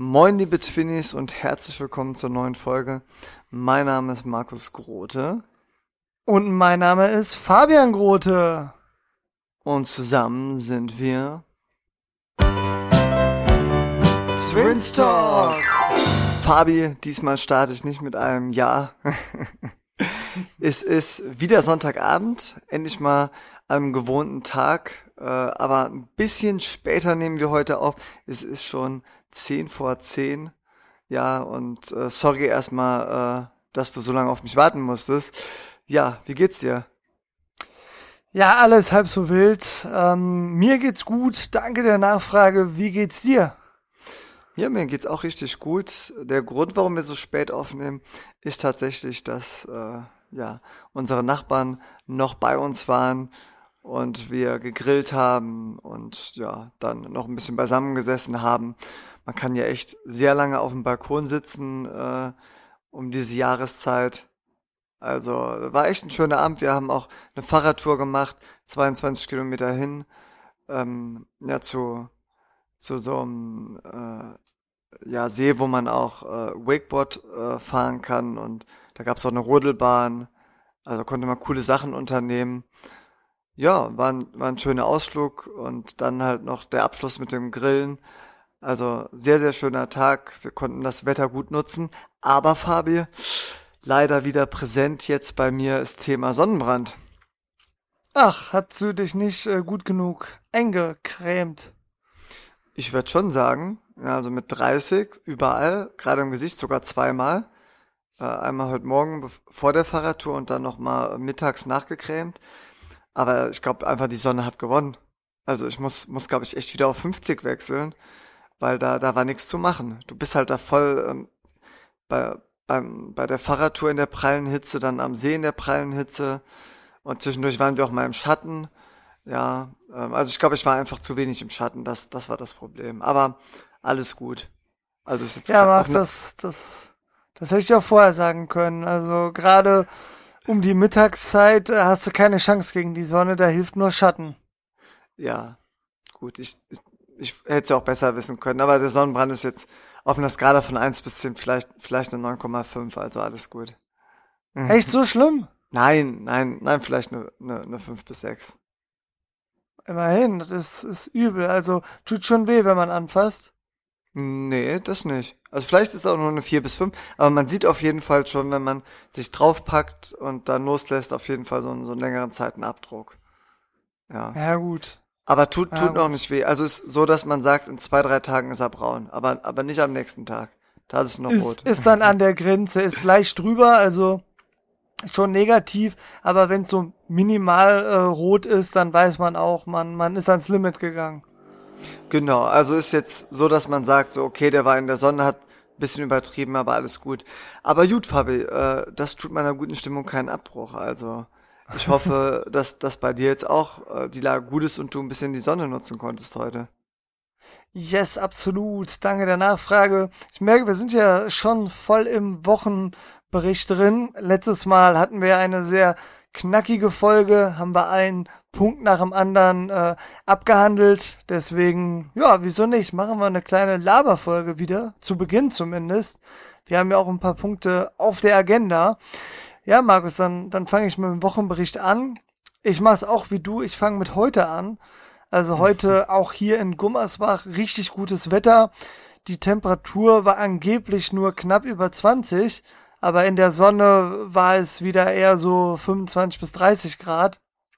Moin liebe Twinnies und herzlich willkommen zur neuen Folge. Mein Name ist Markus Grote. Und mein Name ist Fabian Grote. Und zusammen sind wir Twinstalk. Fabi, diesmal starte ich nicht mit einem Ja. Es ist wieder Sonntagabend, endlich mal an einem gewohnten Tag, aber ein bisschen später nehmen wir heute auf. Es ist schon 10 vor 10. Ja, und sorry erstmal, dass du so lange auf mich warten musstest. Ja, wie geht's dir? Ja, alles halb so wild. Mir geht's gut. Danke der Nachfrage. Wie geht's dir? Ja, mir geht's auch richtig gut. Der Grund, warum wir so spät aufnehmen, ist tatsächlich, dass unsere Nachbarn noch bei uns waren und wir gegrillt haben und ja, dann noch ein bisschen beisammen gesessen haben. Man kann ja echt sehr lange auf dem Balkon sitzen um diese Jahreszeit. Also war echt ein schöner Abend. Wir haben auch eine Fahrradtour gemacht, 22 Kilometer hin, zu so einem See, wo man auch Wakeboard fahren kann, und da gab's auch eine Rodelbahn, also konnte man coole Sachen unternehmen. Ja, war ein schöner Ausflug und dann halt noch der Abschluss mit dem Grillen. Also sehr, sehr schöner Tag. Wir konnten das Wetter gut nutzen. Aber Fabi, leider wieder präsent jetzt bei mir ist Thema Sonnenbrand. Ach, hast du dich nicht gut genug eingecremt? Ich würde schon sagen, ja, also mit 30 überall, gerade im Gesicht sogar zweimal. Einmal heute Morgen vor der Fahrradtour und dann nochmal mittags nachgecremt. Aber ich glaube einfach, die Sonne hat gewonnen. Also ich muss glaube ich, echt wieder auf 50 wechseln, weil da war nichts zu machen. Du bist halt da voll bei, bei der Fahrradtour in der prallen Hitze, dann am See in der prallen Hitze, und zwischendurch waren wir auch mal im Schatten. Ja, also ich glaube, ich war einfach zu wenig im Schatten, das war das Problem. Aber alles gut. Also ist jetzt Ja, auch Max, ne, das hätte ich auch vorher sagen können. Also gerade um die Mittagszeit hast du keine Chance gegen die Sonne, da hilft nur Schatten. ja, gut, ich hätte es ja auch besser wissen können, aber der Sonnenbrand ist jetzt auf einer Skala von 1 bis 10 vielleicht eine 9,5, also alles gut. Echt so schlimm? Nein, vielleicht eine 5 bis 6. Immerhin, das ist übel. Also tut schon weh, wenn man anfasst. Nee, das nicht. Also vielleicht ist es auch nur eine 4 bis 5, aber man sieht auf jeden Fall schon, wenn man sich draufpackt und dann loslässt, auf jeden Fall so einen längeren Zeitenabdruck. Ja. Ja gut. Aber Ja tut noch gut. nicht weh. Also ist so, dass man sagt, in 2, 3 Tagen ist er braun. Aber nicht am nächsten Tag. Da ist es noch Ist, rot. ist dann an der Grenze, ist leicht drüber, also schon negativ, aber wenn es so minimal rot ist, dann weiß man auch, man ist ans Limit gegangen. Genau, also ist jetzt so, dass man sagt, so, okay, der war in der Sonne, hat ein bisschen übertrieben, aber alles gut. Aber gut, Fabi, das tut meiner guten Stimmung keinen Abbruch. Also ich hoffe, dass das bei dir jetzt auch die Lage gut ist und du ein bisschen die Sonne nutzen konntest heute. Yes, absolut. Danke der Nachfrage. Ich merke, wir sind ja schon voll im Wochenbericht drin. Letztes Mal hatten wir eine sehr knackige Folge, haben wir einen Punkt nach dem anderen abgehandelt. Deswegen, ja, wieso nicht? Machen wir eine kleine Laberfolge wieder, zu Beginn zumindest. Wir haben ja auch ein paar Punkte auf der Agenda. Ja, Markus, dann fange ich mit dem Wochenbericht an. Ich mache es auch wie du, ich fange mit heute an. Also heute auch hier in Gummersbach richtig gutes Wetter. Die Temperatur war angeblich nur knapp über 20, aber in der Sonne war es wieder eher so 25 bis 30 Grad.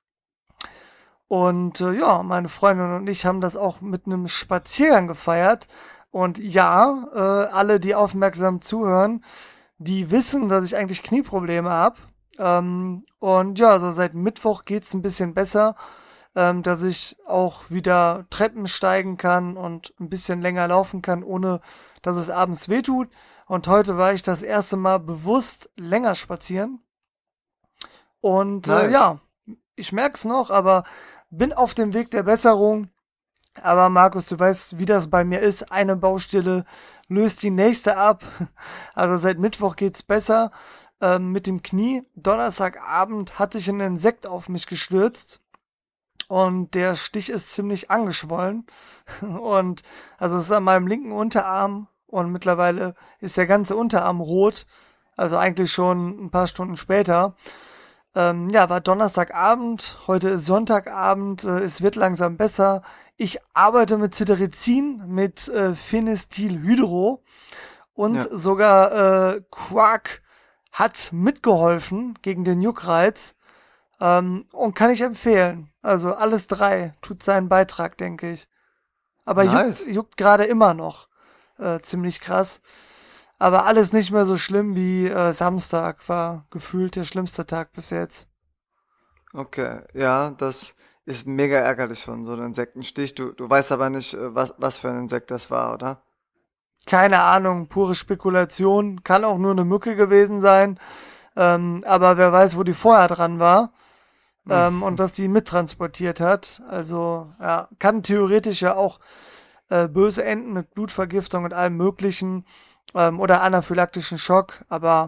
Und ja, meine Freundin und ich haben das auch mit einem Spaziergang gefeiert. Und ja, alle, die aufmerksam zuhören, die wissen, dass ich eigentlich Knieprobleme habe. Und ja, so seit Mittwoch geht's ein bisschen besser, dass ich auch wieder Treppen steigen kann und ein bisschen länger laufen kann, ohne dass es abends wehtut. Und heute war ich das erste Mal bewusst länger spazieren. Und Nice. ja, ich merk's noch, aber bin auf dem Weg der Besserung. Aber Markus, du weißt, wie das bei mir ist. Eine Baustelle löst die nächste ab. Also seit Mittwoch geht's besser mit dem Knie. Donnerstagabend hatte ich ein Insekt auf mich gestürzt. Und der Stich ist ziemlich angeschwollen. Und also es ist an meinem linken Unterarm und mittlerweile ist der ganze Unterarm rot, also eigentlich schon ein paar Stunden später. Ja, war Donnerstagabend, heute ist Sonntagabend, es wird langsam besser. Ich arbeite mit Cetirizin, mit Phenestilhydro und Ja, sogar Quark hat mitgeholfen gegen den Juckreiz und kann ich empfehlen. Also alles drei tut seinen Beitrag, denke ich. Aber nice. juckt gerade immer noch. Ziemlich krass. Aber alles nicht mehr so schlimm wie Samstag. War gefühlt der schlimmste Tag bis jetzt. Okay, ja, das ist mega ärgerlich von so einem Insektenstich. Du weißt aber nicht, was für ein Insekt das war, oder? Keine Ahnung, pure Spekulation. Kann auch nur eine Mücke gewesen sein. Aber wer weiß, wo die vorher dran war. Hm. Und was die mittransportiert hat. Also, ja, kann theoretisch ja auch böse enden mit Blutvergiftung und allem Möglichen. Oder anaphylaktischen Schock. Aber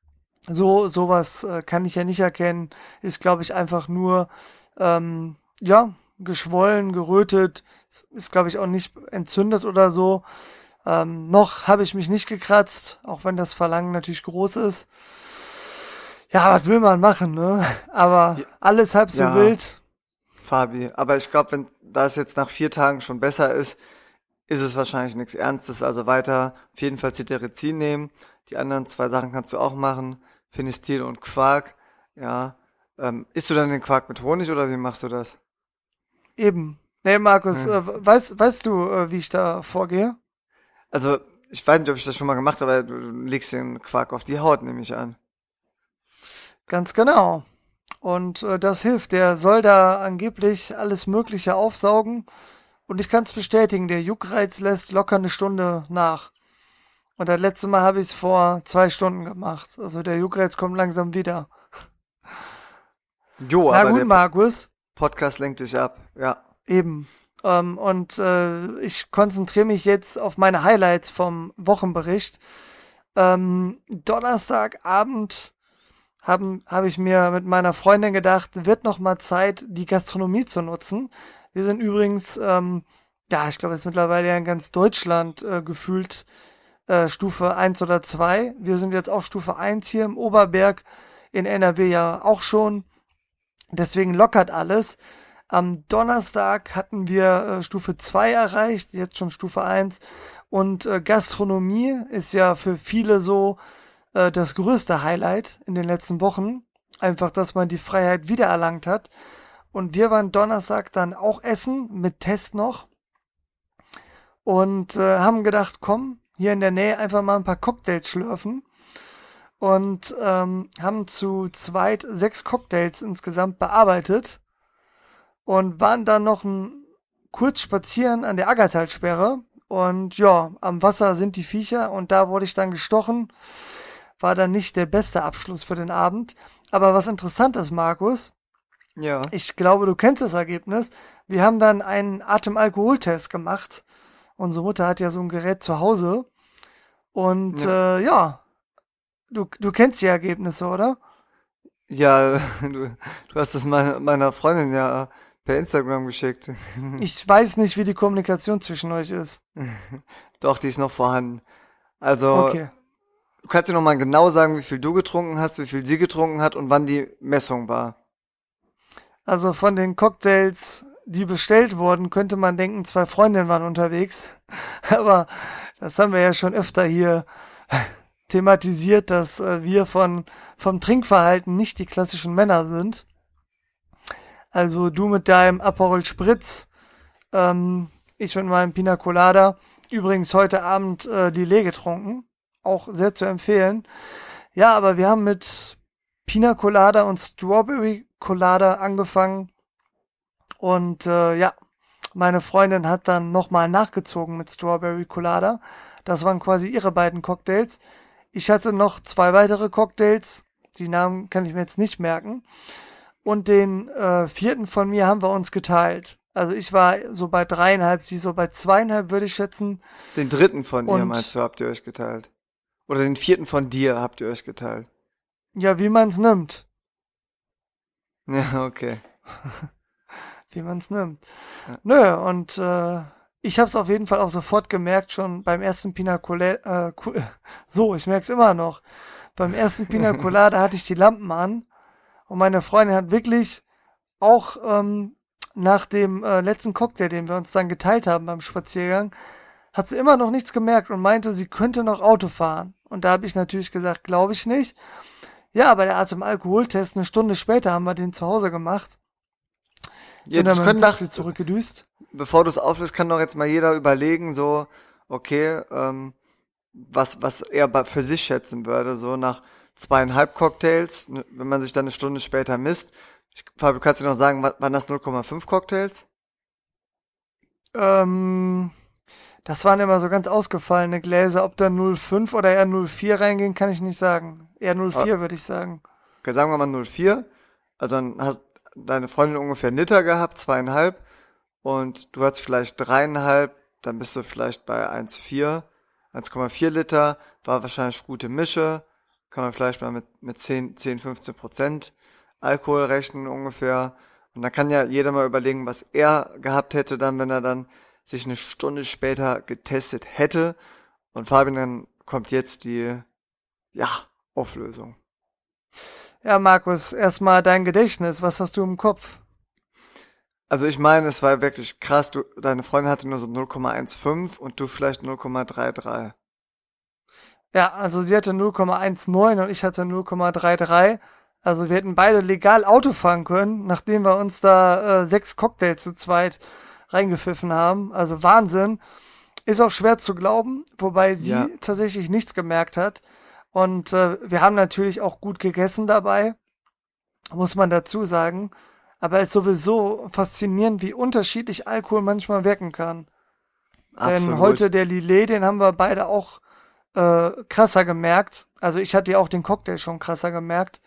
sowas kann ich ja nicht erkennen. Ist, glaube ich, einfach nur, ja, geschwollen, gerötet. Ist, glaube ich, auch nicht entzündet oder so. Noch habe ich mich nicht gekratzt, auch wenn das Verlangen natürlich groß ist. Ja, was will man machen, ne? Aber Ja, alles halb so ja, wild. Fabi. Aber ich glaube, wenn das jetzt nach 4 Tagen schon besser ist, ist es wahrscheinlich nichts Ernstes. Also weiter auf jeden Fall Cetirizin nehmen. Die anderen 2 Sachen kannst du auch machen. Phenestil und Quark. Ja. Isst du dann den Quark mit Honig oder wie machst du das? Eben. Nee, Markus, Hm. weißt du, wie ich da vorgehe? Also, ich weiß nicht, ob ich das schon mal gemacht habe, aber du legst den Quark auf die Haut, nehme ich an. Ganz genau. Und das hilft. Der soll da angeblich alles Mögliche aufsaugen. Und ich kann es bestätigen, der Juckreiz lässt locker eine Stunde nach. Und das letzte Mal habe ich es vor 2 Stunden gemacht. Also der Juckreiz kommt langsam wieder. Jo, Na aber gut, der Markus, Podcast lenkt dich ab. Ja. eben. Und ich konzentriere mich jetzt auf meine Highlights vom Wochenbericht. Donnerstagabend hab ich mir mit meiner Freundin gedacht, wird noch mal Zeit, die Gastronomie zu nutzen. Wir sind übrigens, ja, ich glaube, es ist mittlerweile ja in ganz Deutschland gefühlt Stufe 1 oder 2. Wir sind jetzt auch Stufe 1 hier im Oberberg, in NRW ja auch schon. Deswegen lockert alles. Am Donnerstag hatten wir Stufe 2 erreicht, jetzt schon Stufe 1. Und Gastronomie ist ja für viele so das größte Highlight in den letzten Wochen. Einfach, dass man die Freiheit wiedererlangt hat. Und wir waren Donnerstag dann auch essen, mit Test noch. Und haben gedacht, komm, hier in der Nähe einfach mal ein paar Cocktails schlürfen. Und haben zu zweit 6 Cocktails insgesamt bearbeitet. Und waren dann noch kurz spazieren an der Aggertalsperre. Und ja, am Wasser sind die Viecher und da wurde ich dann gestochen. War dann nicht der beste Abschluss für den Abend. Aber was interessant ist, Markus, Ja. ich glaube, du kennst das Ergebnis. Wir haben dann einen Atemalkoholtest gemacht. Unsere Mutter hat ja so ein Gerät zu Hause. Und Ja. ja, du kennst die Ergebnisse, oder? Ja, du hast das meiner Freundin ja per Instagram geschickt. Ich weiß nicht, wie die Kommunikation zwischen euch ist. Doch, die ist noch vorhanden. Also, Okay. du kannst dir noch mal genau sagen, wie viel du getrunken hast, wie viel sie getrunken hat und wann die Messung war. Also von den Cocktails, die bestellt wurden, könnte man denken, 2 Freundinnen waren unterwegs. Aber das haben wir ja schon öfter hier thematisiert, dass wir vom Trinkverhalten nicht die klassischen Männer sind. Also du mit deinem Aperol Spritz, ich mit meinem Pina Colada. Übrigens heute Abend Lillet getrunken. Auch sehr zu empfehlen. Ja, aber wir haben mit Pina Colada und Strawberry Colada angefangen. Und ja, meine Freundin hat dann nochmal nachgezogen mit Strawberry Colada. Das waren quasi ihre beiden Cocktails. Ich hatte noch 2 weitere Cocktails. Die Namen kann ich mir jetzt nicht merken. Und den vierten von mir haben wir uns geteilt. Also ich war so bei 3,5, sie so bei 2,5, würde ich schätzen. Den dritten von ihr, meinst Und du, habt ihr euch geteilt? Oder den vierten von dir habt ihr euch geteilt? ja, wie man's nimmt. Ja, okay. Wie man's nimmt. Ja. Nö, und ich habe es auf jeden Fall auch sofort gemerkt, schon beim ersten Pina Colada, ich merke es immer noch. Beim ersten Pina Colada hatte ich die Lampen an und meine Freundin hat wirklich auch nach dem letzten Cocktail, den wir uns dann geteilt haben beim Spaziergang, hat sie immer noch nichts gemerkt und meinte, sie könnte noch Auto fahren. Und da habe ich natürlich gesagt, glaube ich nicht. Ja, aber der Atemalkoholtest, eine Stunde später haben wir den zu Hause gemacht. Sind dann mit dem Taxi zurückgedüst. Bevor du es auflöst, kann doch jetzt mal jeder überlegen, so, okay, was er für sich schätzen würde, so nach 2,5 Cocktails, wenn man sich dann eine Stunde später misst. Fabio, kannst du noch sagen, waren das 0,5 Cocktails? Das waren immer so ganz ausgefallene Gläser. Ob da 0,5 oder eher 0,4 reingehen, kann ich nicht sagen. Eher 0,4 würde ich sagen. Okay, sagen wir mal 0,4. Also dann hast deine Freundin ungefähr einen Liter gehabt, 2,5. Und du hast vielleicht 3,5, dann bist du vielleicht bei 1,4. 1,4 Liter, war wahrscheinlich gute Mische. Kann man vielleicht mal mit 10-15% Alkohol rechnen ungefähr. Und dann kann ja jeder mal überlegen, was er gehabt hätte dann, wenn er dann sich eine Stunde später getestet hätte. Und Fabian, dann kommt jetzt die, Auflösung. Ja, Markus, erstmal dein Gedächtnis. Was hast du im Kopf? Also ich meine, es war wirklich krass. Deine Freundin hatte nur so 0,15 und du vielleicht 0,33. Ja, also sie hatte 0,19 und ich hatte 0,33. Also wir hätten beide legal Auto fahren können, nachdem wir uns da 6 Cocktails zu zweit reingepfiffen haben. Also Wahnsinn. Ist auch schwer zu glauben, wobei sie tatsächlich nichts gemerkt hat. Und wir haben natürlich auch gut gegessen dabei, muss man dazu sagen. Aber es ist sowieso faszinierend, wie unterschiedlich Alkohol manchmal wirken kann. Absolut. Denn heute der Lillet, den haben wir beide auch krasser gemerkt. Also ich hatte ja auch den Cocktail schon krasser gemerkt.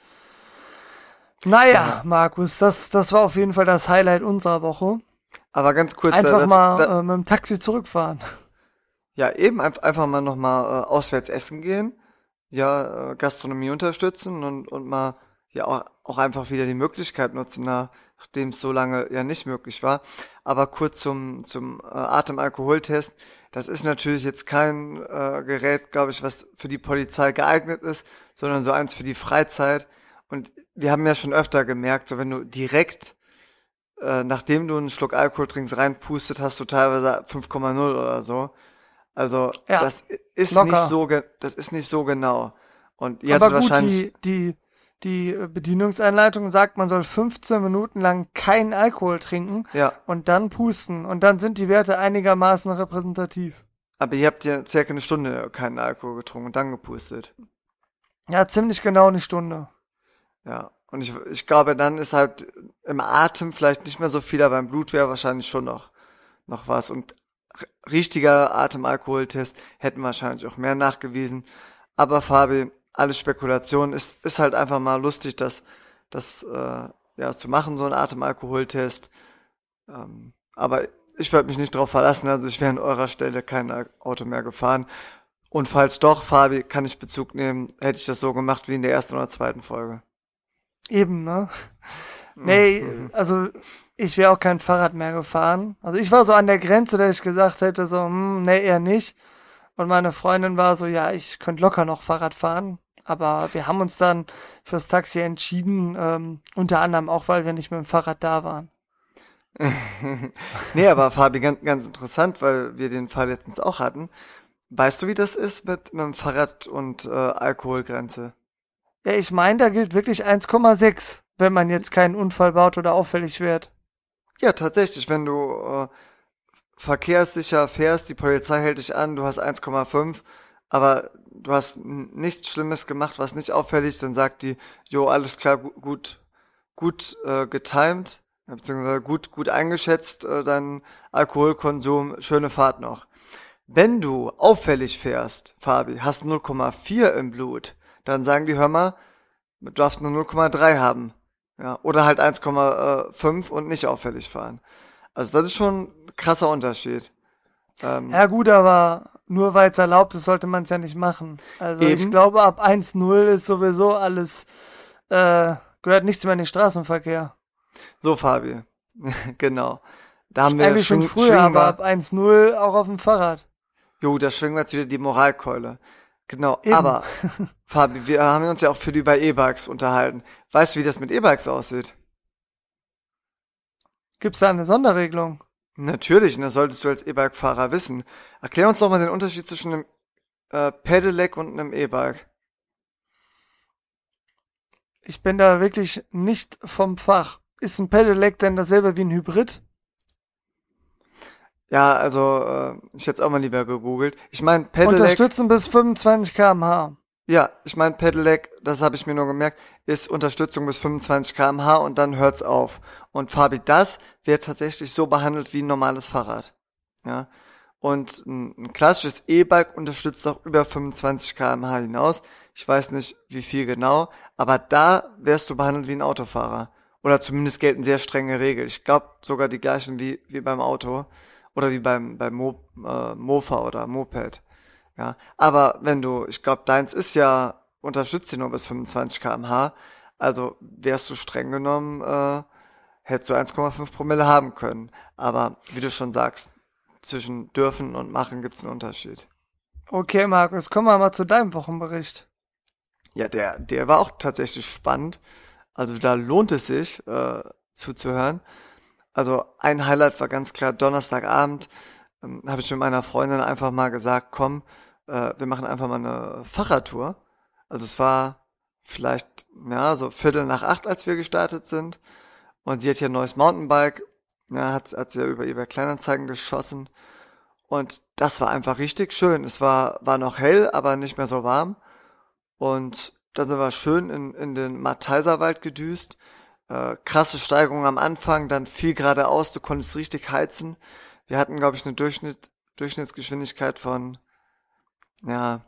Naja, Markus, das war auf jeden Fall das Highlight unserer Woche. Aber ganz kurz. Einfach mit dem Taxi zurückfahren. Ja, eben einfach mal nochmal auswärts essen gehen. Ja, Gastronomie unterstützen und mal auch einfach wieder die Möglichkeit nutzen, nachdem es so lange ja nicht möglich war. Aber kurz zum Atemalkoholtest. Das ist natürlich jetzt kein Gerät, glaube ich, was für die Polizei geeignet ist, sondern so eins für die Freizeit. Und wir haben ja schon öfter gemerkt, so wenn du direkt, nachdem du einen Schluck Alkohol trinkst, reinpustet, hast du teilweise 5,0 oder so. Also Ja, das ist locker. das ist nicht so genau. Und ihr Aber hattet gut, wahrscheinlich, die Bedienungsanleitung sagt, man soll 15 Minuten lang keinen Alkohol trinken ja, und dann pusten. Und dann sind die Werte einigermaßen repräsentativ. aber ihr habt ja circa eine Stunde keinen Alkohol getrunken und dann gepustet. Ja, ziemlich genau eine Stunde. Ja, und ich glaube, dann ist halt im Atem vielleicht nicht mehr so viel, aber im Blut wäre wahrscheinlich schon noch was. Und richtiger Atemalkoholtest hätten wahrscheinlich auch mehr nachgewiesen. Aber Fabi, alles Spekulation, ist halt einfach mal lustig, das zu machen, so ein Atemalkoholtest. Aber ich würde mich nicht drauf verlassen, also ich wäre an eurer Stelle kein Auto mehr gefahren. Und falls doch, Fabi, kann ich Bezug nehmen, hätte ich das so gemacht wie in der ersten oder zweiten Folge. Eben, ne? Nee, also ich wäre auch kein Fahrrad mehr gefahren. Also ich war so an der Grenze, dass ich gesagt hätte, so, nee, eher nicht. Und meine Freundin war so, ja, ich könnte locker noch Fahrrad fahren. Aber wir haben uns dann fürs Taxi entschieden, unter anderem auch, weil wir nicht mit dem Fahrrad da waren. Nee, aber Fabi, ganz interessant, weil wir den Fall letztens auch hatten. Weißt du, wie das ist mit dem Fahrrad und Alkoholgrenze? Ja, ich meine, da gilt wirklich 1,6, wenn man jetzt keinen Unfall baut oder auffällig wird. Ja, tatsächlich, wenn du verkehrssicher fährst, die Polizei hält dich an, du hast 1,5, aber du hast nichts Schlimmes gemacht, was nicht auffällig ist, dann sagt die, jo, alles klar, gut getimed, beziehungsweise gut eingeschätzt, dein Alkoholkonsum, schöne Fahrt noch. Wenn du auffällig fährst, Fabi, hast 0,4 im Blut, dann sagen die, hör mal, du darfst nur 0,3 haben. Ja, oder halt 1,5 und nicht auffällig fahren. Also das ist schon ein krasser Unterschied. Ja gut, aber nur weil es erlaubt ist, sollte man es ja nicht machen. Also ich Eben. glaube, ab 1,0 ist sowieso alles, gehört nichts mehr in den Straßenverkehr. So, Fabi. Genau. Da haben wir Eigentlich schon früher, aber ab 1:0 auch auf dem Fahrrad. Jo, da schwingen wir jetzt wieder die Moralkeule. Genau, Eben. aber, Fabi, wir haben uns ja auch für die bei E-Bikes unterhalten. Weißt du, wie das mit E-Bikes aussieht? Gibt's da eine Sonderregelung? Natürlich, und das solltest du als E-Bike-Fahrer wissen. Erklär uns doch mal den Unterschied zwischen einem Pedelec und einem E-Bike. Ich bin da wirklich nicht vom Fach. Ist ein Pedelec denn dasselbe wie ein Hybrid? Ja, also, ich hätte es auch mal lieber gegoogelt. Ich meine, Pedelec, Unterstützen bis 25 km/h. ja, ich meine, Pedelec, das habe ich mir nur gemerkt, ist Unterstützung bis 25 km/h und dann hört's auf. Und Fabi, das wird tatsächlich so behandelt wie ein normales Fahrrad. Ja. Und ein klassisches E-Bike unterstützt auch über 25 km/h hinaus. Ich weiß nicht, wie viel genau, aber da wärst du behandelt wie ein Autofahrer. Oder zumindest gelten sehr strenge Regeln. Ich glaube sogar die gleichen wie beim Auto oder wie beim Mofa oder Moped. Ja, aber wenn du, ich glaube, deins ist ja, unterstützt dich nur bis 25 km/h, also wärst du streng genommen, hättest du 1,5 Promille haben können. Aber wie du schon sagst, zwischen dürfen und machen gibt's einen Unterschied. Okay, Markus, kommen wir mal zu deinem Wochenbericht. Ja, der war auch tatsächlich spannend. Also da lohnt es sich, zuzuhören. Also ein Highlight war ganz klar Donnerstagabend, habe ich mit meiner Freundin einfach mal gesagt, komm, wir machen einfach mal eine Fahrradtour. Also es war vielleicht, ja, so 7:45, als wir gestartet sind. Und sie hat hier ein neues Mountainbike, ja, hat sie ja über eBay Kleinanzeigen geschossen. Und das war einfach richtig schön. Es war noch hell, aber nicht mehr so warm. Und dann sind wir schön in den Matheiserwald gedüst. Krasse Steigung am Anfang, dann viel geradeaus, du konntest richtig heizen. Wir hatten, glaube ich, eine Durchschnittsgeschwindigkeit von, ja,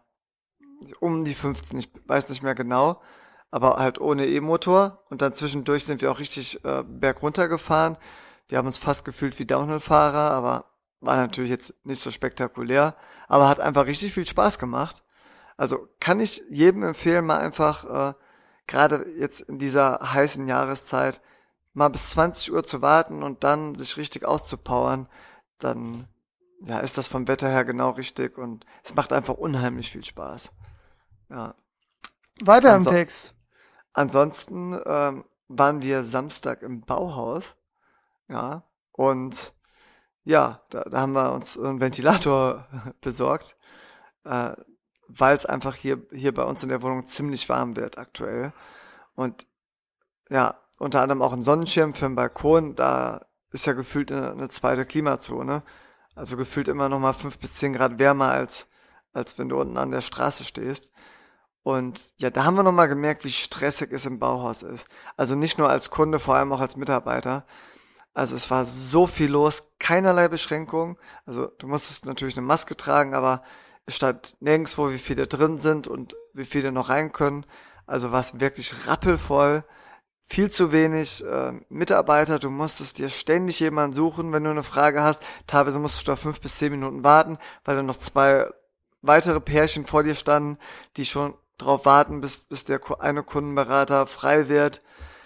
um die 15, ich weiß nicht mehr genau, aber halt ohne E-Motor. Und dann zwischendurch sind wir auch richtig bergunter gefahren. Wir haben uns fast gefühlt wie Downhill-Fahrer, aber war natürlich jetzt nicht so spektakulär, aber hat einfach richtig viel Spaß gemacht. Also kann ich jedem empfehlen, mal einfach, gerade jetzt in dieser heißen Jahreszeit, mal bis 20 Uhr zu warten und dann sich richtig auszupowern, dann ja, ist das vom Wetter her genau richtig und es macht einfach unheimlich viel Spaß. Ja. Weiter im Anso Text. Ansonsten waren wir Samstag im Bauhaus, ja, und ja, da haben wir uns einen Ventilator besorgt, äh, weil es einfach hier bei uns in der Wohnung ziemlich warm wird aktuell. Und ja, unter anderem auch ein Sonnenschirm für den Balkon, da ist ja gefühlt eine zweite Klimazone. Also gefühlt immer noch mal 5 bis 10 Grad wärmer als wenn du unten an der Straße stehst. Und ja, da haben wir noch mal gemerkt, wie stressig es im Bauhaus ist. Also nicht nur als Kunde, vor allem auch als Mitarbeiter. Also es war so viel los, keinerlei Beschränkungen. Also du musstest natürlich eine Maske tragen, aber es stand nirgendwo, wie viele drin sind und wie viele noch rein können. Also war es wirklich rappelvoll. Viel zu wenig Mitarbeiter. Du musstest dir ständig jemanden suchen, wenn du eine Frage hast. Teilweise musstest du da 5 bis 10 Minuten warten, weil dann noch zwei weitere Pärchen vor dir standen, die schon drauf warten, bis der eine Kundenberater frei wird.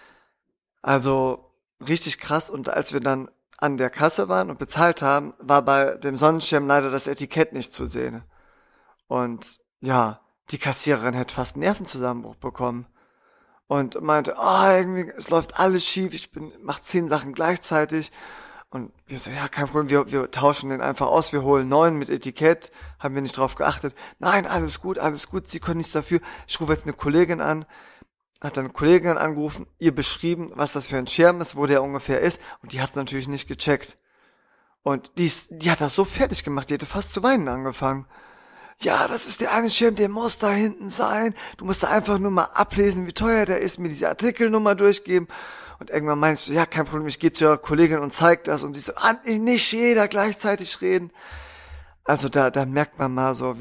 Also richtig krass. Und als wir dann an der Kasse waren und bezahlt haben, war bei dem Sonnenschirm leider das Etikett nicht zu sehen. Und ja, die Kassiererin hätte fast einen Nervenzusammenbruch bekommen. Und meinte, oh, irgendwie, es läuft alles schief, mach 10 Sachen gleichzeitig. Und wir so, ja, kein Problem, wir tauschen den einfach aus, wir holen 9 mit Etikett, haben wir nicht drauf geachtet. Nein, alles gut, Sie können nichts dafür. Ich rufe jetzt eine Kollegin an, hat dann eine Kollegin angerufen, ihr beschrieben, was das für ein Schirm ist, wo der ungefähr ist, und die hat es natürlich nicht gecheckt. Und die hat das so fertig gemacht, die hätte fast zu weinen angefangen. Ja, das ist der eine Schirm, der muss da hinten sein. Du musst da einfach nur mal ablesen, wie teuer der ist, mir diese Artikelnummer durchgeben. Und irgendwann meinst du, ja, kein Problem, ich gehe zu ihrer Kollegin und zeig das. Und sie so, nicht jeder gleichzeitig reden. Also da merkt man mal so,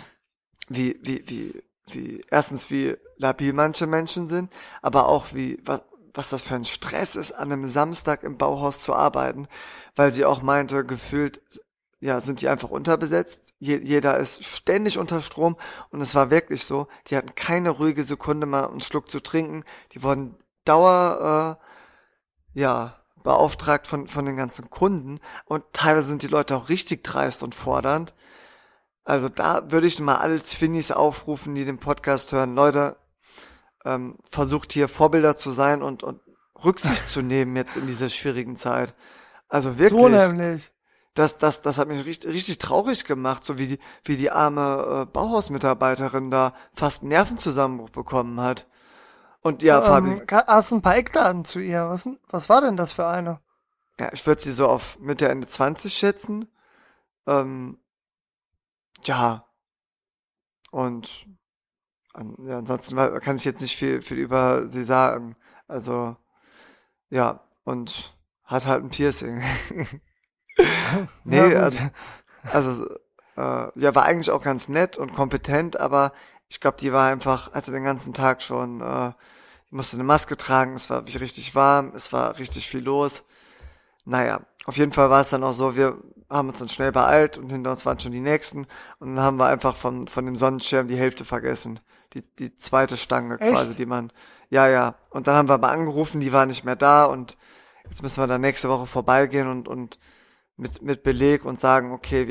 erstens, wie labil manche Menschen sind, aber auch was das für ein Stress ist, an einem Samstag im Bauhaus zu arbeiten, weil sie auch meinte, gefühlt, ja, sind die einfach unterbesetzt. Jeder ist ständig unter Strom und es war wirklich so, die hatten keine ruhige Sekunde mal einen Schluck zu trinken. Die wurden beauftragt von den ganzen Kunden und teilweise sind die Leute auch richtig dreist und fordernd. Also da würde ich mal alle Twinnies aufrufen, die den Podcast hören. Leute, versucht hier Vorbilder zu sein und Rücksicht zu nehmen jetzt in dieser schwierigen Zeit. Also So wirklich, nämlich. das hat mich richtig traurig gemacht, so wie die arme Bauhausmitarbeiterin da fast einen Nervenzusammenbruch bekommen hat. Und ja, Fabi, Hast ein paar Eckdaten zu ihr? Was war denn das für eine? ja, ich würde sie so auf Mitte, Ende 20 schätzen. Ähm, ja, und ja, ansonsten kann ich jetzt nicht viel über sie sagen. Also, ja, und hat halt ein Piercing. Ja, Nee, gut. also, ja, war eigentlich auch ganz nett und kompetent, aber ich glaube, die war einfach, hatte den ganzen Tag schon, ich musste eine Maske tragen, es war wirklich richtig warm, es war richtig viel los. Naja, auf jeden Fall war es dann auch so, wir haben uns dann schnell beeilt und hinter uns waren schon die nächsten und dann haben wir einfach von dem Sonnenschirm die Hälfte vergessen. Die zweite Stange quasi, Echt? die man, ja. Und dann haben wir aber angerufen, die war nicht mehr da und jetzt müssen wir dann nächste Woche vorbeigehen und mit Beleg und sagen, okay,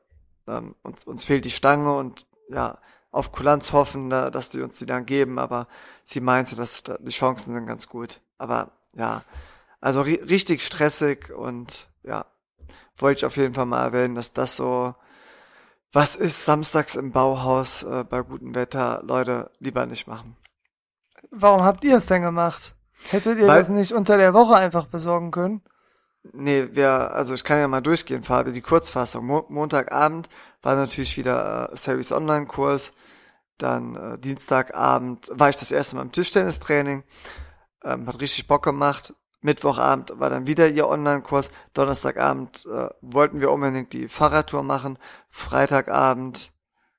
uns fehlt die Stange und ja, auf Kulanz hoffen, dass die uns die dann geben, aber sie meinte, dass die Chancen sind ganz gut. Aber ja, also richtig stressig und ja, wollte ich auf jeden Fall mal erwähnen, dass das so was ist samstags im Bauhaus bei gutem Wetter, Leute, lieber nicht machen. Warum habt ihr es denn gemacht? Hättet ihr das Weil, nicht unter der Woche einfach besorgen können? nee, also ich kann ja mal durchgehen, Fabi, die Kurzfassung. Montagabend war natürlich wieder Series Online-Kurs. Dann Dienstagabend war ich das erste Mal im Tischtennistraining. Hat richtig Bock gemacht. Mittwochabend war dann wieder ihr Online-Kurs. Donnerstagabend wollten wir unbedingt die Fahrradtour machen. Freitagabend,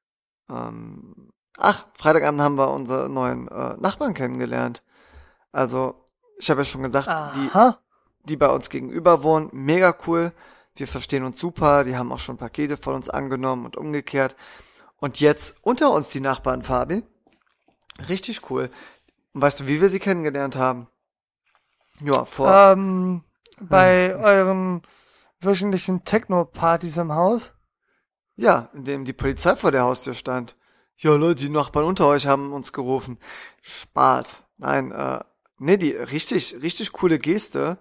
Freitagabend haben wir unsere neuen Nachbarn kennengelernt. Also, ich habe ja schon gesagt, Aha. die bei uns gegenüber wohnen, mega cool. Wir verstehen uns super, die haben auch schon Pakete von uns angenommen und umgekehrt. Und jetzt unter uns die Nachbarn, Fabi. Richtig cool. Und weißt du, wie wir sie kennengelernt haben? Ja, Bei euren wöchentlichen Techno-Partys im Haus? ja, indem die Polizei vor der Haustür stand. Ja, Leute, die Nachbarn unter euch haben uns gerufen. Spaß. Nein, nee, die richtig coole Geste.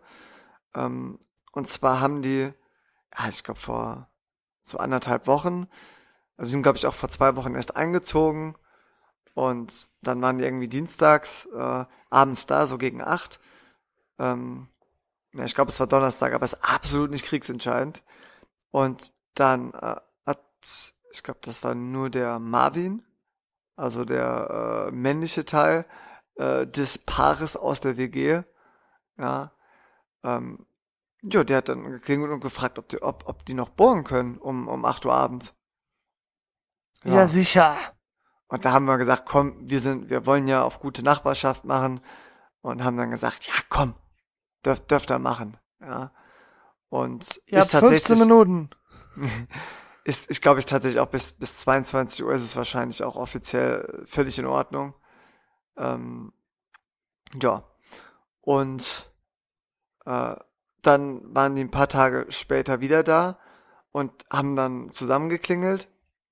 Und zwar haben die, ja, ich glaube vor so 1,5 Wochen, also sind glaube ich auch vor 2 Wochen erst eingezogen und dann waren die irgendwie dienstags, abends da, so gegen 8. Ähm, ja, ich glaube es war Donnerstag, aber es ist absolut nicht kriegsentscheidend. Und dann ich glaube das war nur der Marvin, also der männliche Teil des Paares aus der WG, ja, ähm, ja, der hat dann geklingelt und gefragt, ob die noch bohren können um 8 Uhr abends. Ja, Ja. sicher. Und da haben wir gesagt, komm, wir wollen ja auf gute Nachbarschaft machen und haben dann gesagt, ja, komm, dürft ihr machen. Ja. Und Ihr habt 15 Minuten. ich glaube ich tatsächlich auch bis 22 Uhr ist es wahrscheinlich auch offiziell völlig in Ordnung. Ähm, ja. Und äh, dann waren die ein paar Tage später wieder da und haben dann zusammengeklingelt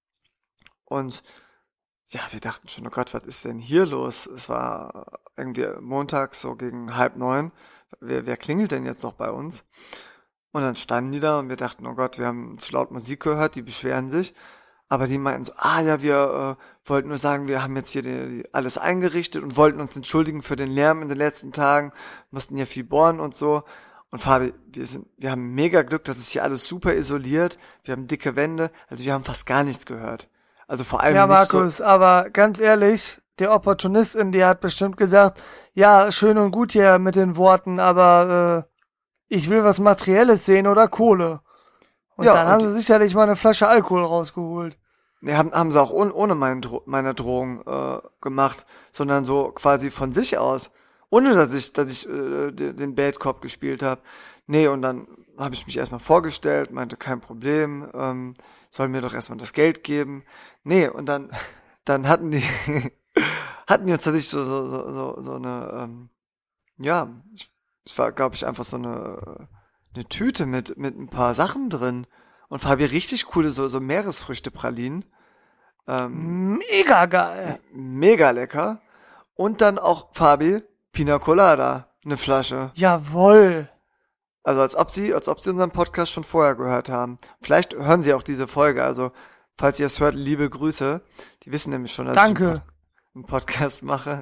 und ja, wir dachten schon, oh Gott, was ist denn hier los? Es war irgendwie montags so gegen 8:30. Wer klingelt denn jetzt noch bei uns? Und dann standen die da und wir dachten, oh Gott, wir haben zu laut Musik gehört, die beschweren sich. Aber die meinten so, ja, wir wollten nur sagen, wir haben jetzt hier alles eingerichtet und wollten uns entschuldigen für den Lärm in den letzten Tagen, mussten hier viel bohren und so. Und Fabi, wir haben mega Glück, das ist hier alles super isoliert, wir haben dicke Wände, also wir haben fast gar nichts gehört. Also vor allem Ja, nicht so, Markus, aber ganz ehrlich, der Opportunist in dir hat bestimmt gesagt, ja, schön und gut hier mit den Worten, aber ich will was Materielles sehen oder Kohle. Und ja, dann haben sie sicherlich mal eine Flasche Alkohol rausgeholt. nee, haben sie auch ohne meine Drohung gemacht, sondern so quasi von sich aus. Ohne dass ich den Bad Cop gespielt habe. Nee, und dann habe ich mich erstmal vorgestellt, meinte, kein Problem, soll mir doch erstmal das Geld geben. Nee, und dann hatten die hatten die uns tatsächlich so eine, ja, es war, glaube ich, einfach so eine Tüte mit ein paar Sachen drin. Und Fabi richtig coole so Meeresfrüchte-Pralinen. Mega geil. Mega lecker. Und dann auch Fabi Pina Colada, eine Flasche. Jawohl. Also als ob sie unseren Podcast schon vorher gehört haben. Vielleicht hören sie auch diese Folge. Also falls ihr es hört, liebe Grüße. Die wissen nämlich schon, dass ich Danke. einen Podcast mache.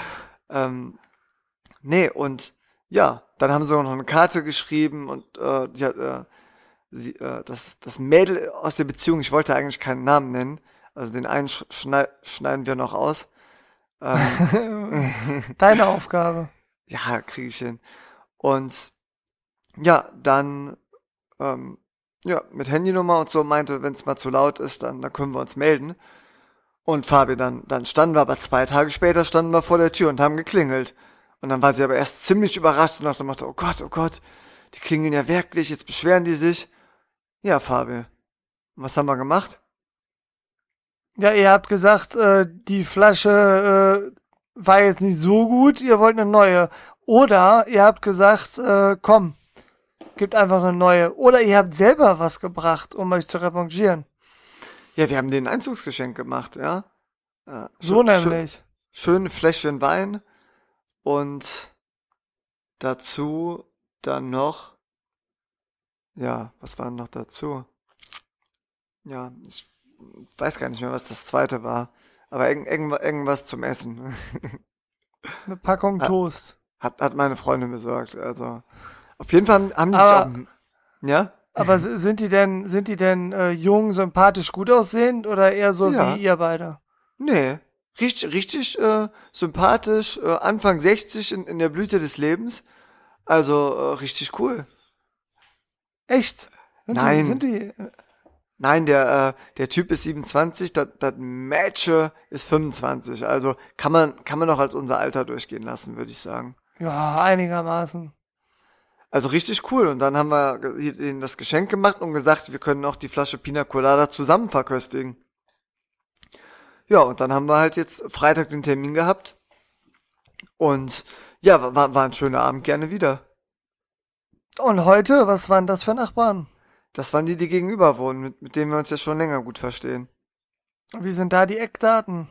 Nee, und ja, dann haben sie auch noch eine Karte geschrieben und sie hat, das Mädel aus der Beziehung, ich wollte eigentlich keinen Namen nennen, also den einen schneiden wir noch aus. Deine Aufgabe. Ja, kriege ich hin. Und ja, dann ja, mit Handynummer und so meinte, wenn es mal zu laut ist, dann können wir uns melden. Und Fabi, dann standen wir aber 2 Tage später, standen wir vor der Tür und haben geklingelt. Und dann war sie aber erst ziemlich überrascht und dachte, oh Gott, die klingeln ja wirklich, jetzt beschweren die sich. Ja, Fabi, was haben wir gemacht? Ja, ihr habt gesagt, die Flasche war jetzt nicht so gut, ihr wollt eine neue. Oder ihr habt gesagt, komm, gibt einfach eine neue. Oder ihr habt selber was gebracht, um euch zu revanchieren. Ja, wir haben denen ein Einzugsgeschenk gemacht, ja. So nämlich. Schön Fläschchen Wein und dazu dann noch, ja, was war noch dazu? Ja, ich weiß gar nicht mehr, was das zweite war. Aber irgendwas zum Essen. Eine Packung Toast. Hat meine Freundin besorgt. Also, auf jeden Fall haben die sich Aber, auch, ja? aber sind die denn jung, sympathisch, gut aussehend oder eher so Ja. wie ihr beide? Nee. Richtig sympathisch, Anfang 60 in der Blüte des Lebens. Also, richtig cool. Echt? Nein. Sind die? Nein, der Typ ist 27, das Mädchen ist 25. Also kann man noch als unser Alter durchgehen lassen, würde ich sagen. Ja, einigermaßen. Also richtig cool. Und dann haben wir ihnen das Geschenk gemacht und gesagt, wir können auch die Flasche Pina Colada zusammen verköstigen. Ja, und dann haben wir halt jetzt Freitag den Termin gehabt. Und ja, war ein schöner Abend, gerne wieder. Und heute, was waren das für Nachbarn? Das waren die gegenüber wohnen, mit denen wir uns ja schon länger gut verstehen. Wie sind da die Eckdaten?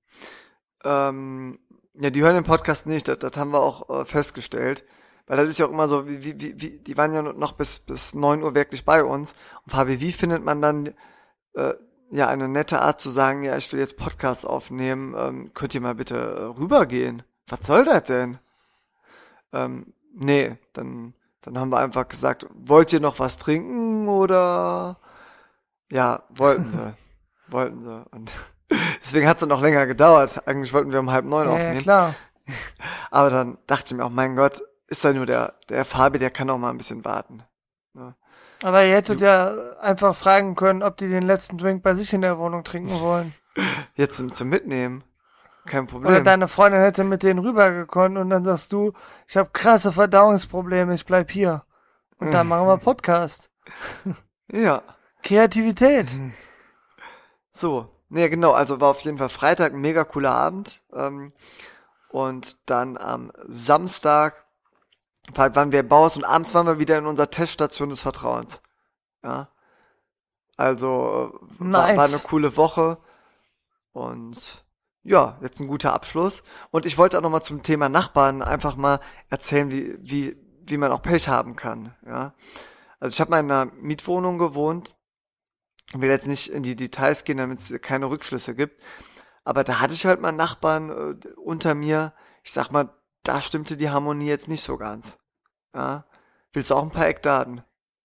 Ja, die hören den Podcast nicht, das haben wir auch festgestellt. Weil das ist ja auch immer so, die waren ja noch bis 9 Uhr wirklich bei uns. Und Fabi, wie findet man dann ja eine nette Art zu sagen, ja, ich will jetzt Podcast aufnehmen, könnt ihr mal bitte rübergehen? Was soll das denn? Nee, dann haben wir einfach gesagt, wollt ihr noch was trinken oder ja, wollten sie. Und deswegen hat es dann auch länger gedauert. Eigentlich wollten wir um 8:30 aufnehmen. Ja, klar. Aber dann dachte ich mir auch, mein Gott, ist da nur der Fabi, der kann auch mal ein bisschen warten. Ja. Aber ihr hättet ja einfach fragen können, ob die den letzten Drink bei sich in der Wohnung trinken wollen. Jetzt zum Mitnehmen. Kein Problem. Oder deine Freundin hätte mit denen rübergekommen und dann sagst du, ich habe krasse Verdauungsprobleme, ich bleib hier. Und dann machen wir Podcast. Ja. Kreativität. So. Nee, genau. Also war auf jeden Fall Freitag ein mega cooler Abend. Und dann am Samstag waren wir Baus und abends waren wir wieder in unserer Teststation des Vertrauens. Ja. Also Nice. war eine coole Woche. Und ja, jetzt ein guter Abschluss. Und ich wollte auch noch mal zum Thema Nachbarn einfach mal erzählen, wie man auch Pech haben kann. Ja. Also ich habe mal in einer Mietwohnung gewohnt. Ich will jetzt nicht in die Details gehen, damit es keine Rückschlüsse gibt. Aber da hatte ich halt mal Nachbarn unter mir. Ich sag mal, da stimmte die Harmonie jetzt nicht so ganz. Ja. Willst du auch ein paar Eckdaten?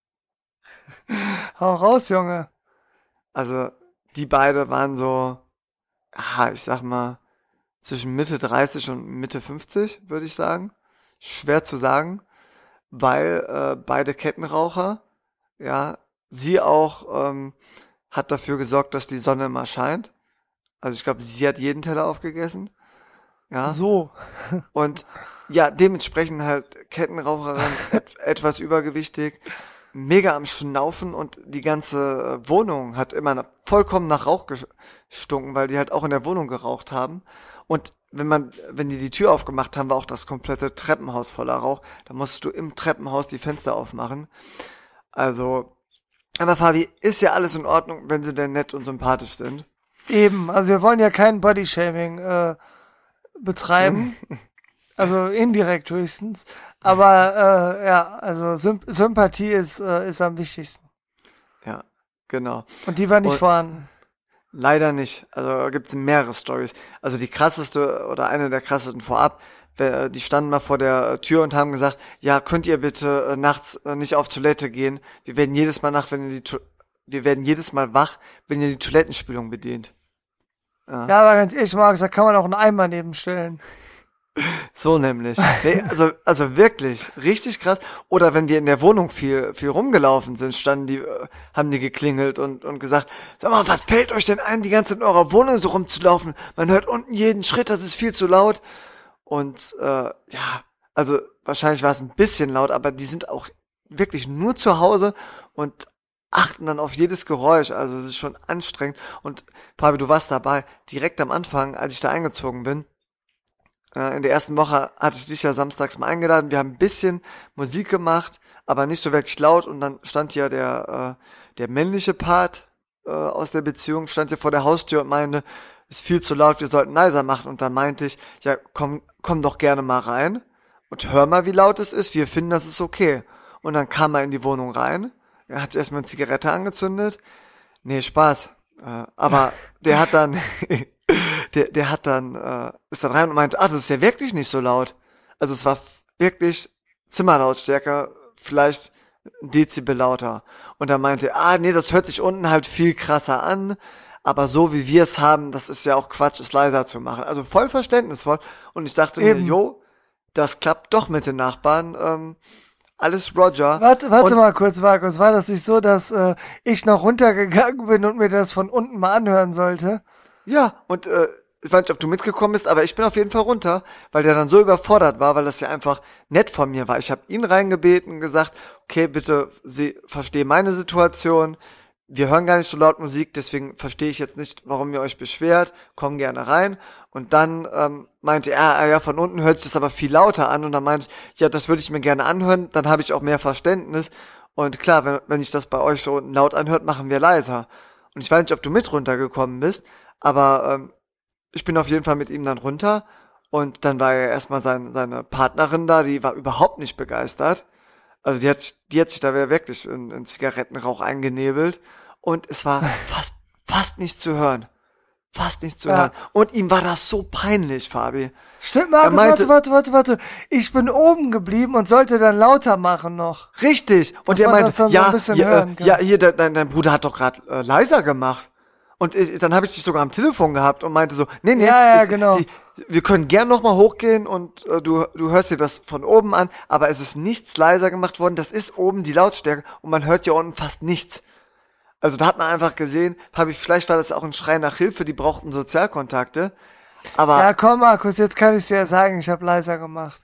Hau raus, Junge. Also die beide waren so, ich sag mal, zwischen Mitte 30 und Mitte 50, würde ich sagen. Schwer zu sagen, weil beide Kettenraucher, ja, sie auch hat dafür gesorgt, dass die Sonne immer scheint. Also ich glaube, sie hat jeden Teller aufgegessen. Ja. So. Und ja, dementsprechend halt Kettenraucherin, etwas übergewichtig, mega am Schnaufen und die ganze Wohnung hat immer vollkommen nach Rauch gestunken, weil die halt auch in der Wohnung geraucht haben. Und wenn die Tür aufgemacht haben, war auch das komplette Treppenhaus voller Rauch. Da musstest du im Treppenhaus die Fenster aufmachen. Also, aber Fabi, ist ja alles in Ordnung, wenn sie denn nett und sympathisch sind. Eben, also wir wollen ja kein Bodyshaming betreiben. Also indirekt höchstens. Aber ja, also Sympathie ist am wichtigsten. Ja, genau. Und die war nicht vorhanden. Leider nicht. Also gibt's mehrere Stories. Also die krasseste oder eine der krassesten vorab, die standen mal vor der Tür und haben gesagt, ja, könnt ihr bitte nachts nicht auf Toilette gehen? Wir werden jedes Mal wach, wenn ihr die Toilettenspülung bedient. Ja, aber ganz ehrlich, Markus, da kann man auch einen Eimer nebenstellen. So nämlich. Nee, also wirklich, richtig krass. Oder wenn wir in der Wohnung viel rumgelaufen sind, haben die geklingelt und gesagt, sag mal, was fällt euch denn ein, die ganze Zeit in eurer Wohnung so rumzulaufen? Man hört unten jeden Schritt, das ist viel zu laut. Und ja, also wahrscheinlich war es ein bisschen laut, aber die sind auch wirklich nur zu Hause und achten dann auf jedes Geräusch. Also es ist schon anstrengend. Und Fabi, du warst dabei, direkt am Anfang, als ich da eingezogen bin. In der ersten Woche hatte ich dich ja samstags mal eingeladen. Wir haben ein bisschen Musik gemacht, aber nicht so wirklich laut. Und dann stand hier der männliche Part aus der Beziehung, stand hier vor der Haustür und meinte, ist viel zu laut, wir sollten leiser machen. Und dann meinte ich, ja, komm doch gerne mal rein und hör mal, wie laut es ist. Wir finden, das ist okay. Und dann kam er in die Wohnung rein. Er hat erstmal eine Zigarette angezündet. Nee, Spaß. Aber der hat dann... ist dann rein und meinte, das ist ja wirklich nicht so laut. Also es war wirklich Zimmerlautstärke, vielleicht ein Dezibel lauter. Und er meinte, nee, das hört sich unten halt viel krasser an, aber so wie wir es haben, das ist ja auch Quatsch, es leiser zu machen. Also voll verständnisvoll. Und ich dachte mir, das klappt doch mit den Nachbarn. Alles Roger. Warte mal kurz, Markus. War das nicht so, dass ich noch runtergegangen bin und mir das von unten mal anhören sollte? Ja, und ich weiß nicht, ob du mitgekommen bist, aber ich bin auf jeden Fall runter, weil der dann so überfordert war, weil das ja einfach nett von mir war. Ich habe ihn reingebeten und gesagt, okay, bitte, Sie verstehen meine Situation. Wir hören gar nicht so laut Musik, deswegen verstehe ich jetzt nicht, warum ihr euch beschwert. Komm gerne rein. Und dann meinte er, ja, von unten hört sich das aber viel lauter an. Und dann meinte ich, ja, das würde ich mir gerne anhören, dann habe ich auch mehr Verständnis. Und klar, wenn ich das bei euch so unten laut anhört, machen wir leiser. Und ich weiß nicht, ob du mit runtergekommen bist, aber ich bin auf jeden Fall mit ihm dann runter. Und dann war ja erstmal seine Partnerin da, die war überhaupt nicht begeistert. Also die hat sich da wirklich in Zigarettenrauch eingenebelt. Und es war fast nicht zu hören. Fast nicht zu hören. Und ihm war das so peinlich, Fabi. Stimmt, Markus, warte. Ich bin oben geblieben und sollte dann lauter machen noch. Richtig. Und er meinte, dein Bruder hat doch gerade leiser gemacht. Und dann habe ich dich sogar am Telefon gehabt und meinte so, nee, genau. Wir können gern nochmal hochgehen und du hörst dir das von oben an, aber es ist nichts leiser gemacht worden. Das ist oben die Lautstärke und man hört ja unten fast nichts. Also da hat man einfach gesehen, vielleicht war das auch ein Schrei nach Hilfe, die brauchten Sozialkontakte. Aber ja, komm Markus, jetzt kann ich dir ja sagen, ich habe leiser gemacht.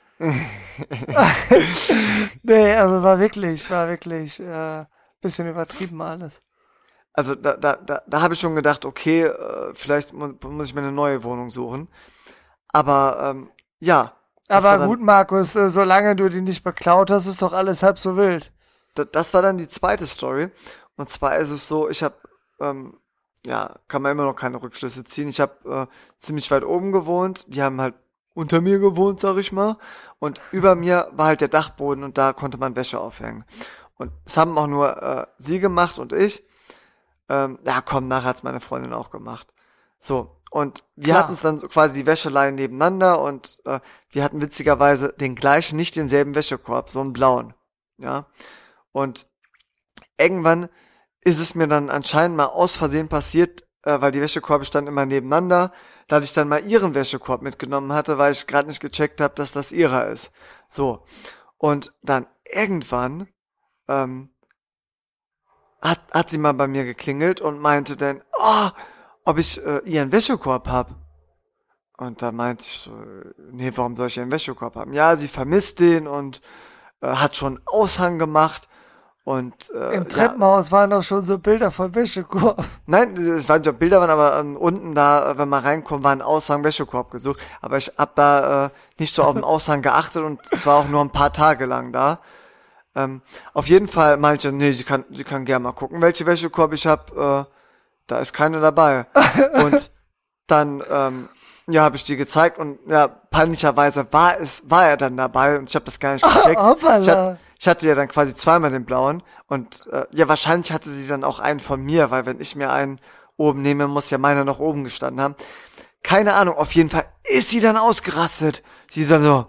Nee, also war wirklich bisschen übertrieben alles. Also da habe ich schon gedacht, okay, vielleicht muss ich mir eine neue Wohnung suchen. Aber ja. Aber gut, Markus, solange du die nicht beklaut hast, ist doch alles halb so wild. Das war dann die zweite Story. Und zwar ist es so, ich habe, kann man immer noch keine Rückschlüsse ziehen. Ich habe ziemlich weit oben gewohnt. Die haben halt unter mir gewohnt, sag ich mal. Und über mir war halt der Dachboden und da konnte man Wäsche aufhängen. Und es haben auch nur sie gemacht und ich. Nachher hat's meine Freundin auch gemacht. So, und wir hatten es dann so quasi die Wäscheleien nebeneinander und wir hatten witzigerweise den gleichen, nicht denselben Wäschekorb, so einen blauen. Ja. Und irgendwann ist es mir dann anscheinend mal aus Versehen passiert, weil die Wäschekorbe standen immer nebeneinander, da ich dann mal ihren Wäschekorb mitgenommen hatte, weil ich gerade nicht gecheckt habe, dass das ihrer ist. So. Und dann irgendwann hat sie mal bei mir geklingelt und meinte dann, ob ich ihren Wäschekorb hab. Und da meinte ich so, nee, warum soll ich ihren Wäschekorb haben? Ja, sie vermisst den und hat schon Aushang gemacht. Und im Treppenhaus waren doch schon so Bilder von Wäschekorb. Nein, ich weiß nicht, ob Bilder waren, aber unten da, wenn man reinkommt, war ein Aushang Wäschekorb gesucht. Aber ich hab da nicht so auf den Aushang geachtet und es war auch nur ein paar Tage lang da. Auf jeden Fall meinte ich, nee, sie kann gerne mal gucken, welche Wäschekorb ich hab. Da ist keine dabei. Und dann, ja, habe ich die gezeigt und ja, peinlicherweise war er dann dabei und ich habe das gar nicht gecheckt. Ich hatte ja dann quasi zweimal den blauen und ja, wahrscheinlich hatte sie dann auch einen von mir, weil wenn ich mir einen oben nehme, muss ja meiner noch oben gestanden haben. Keine Ahnung, auf jeden Fall ist sie dann ausgerastet. Sie dann so,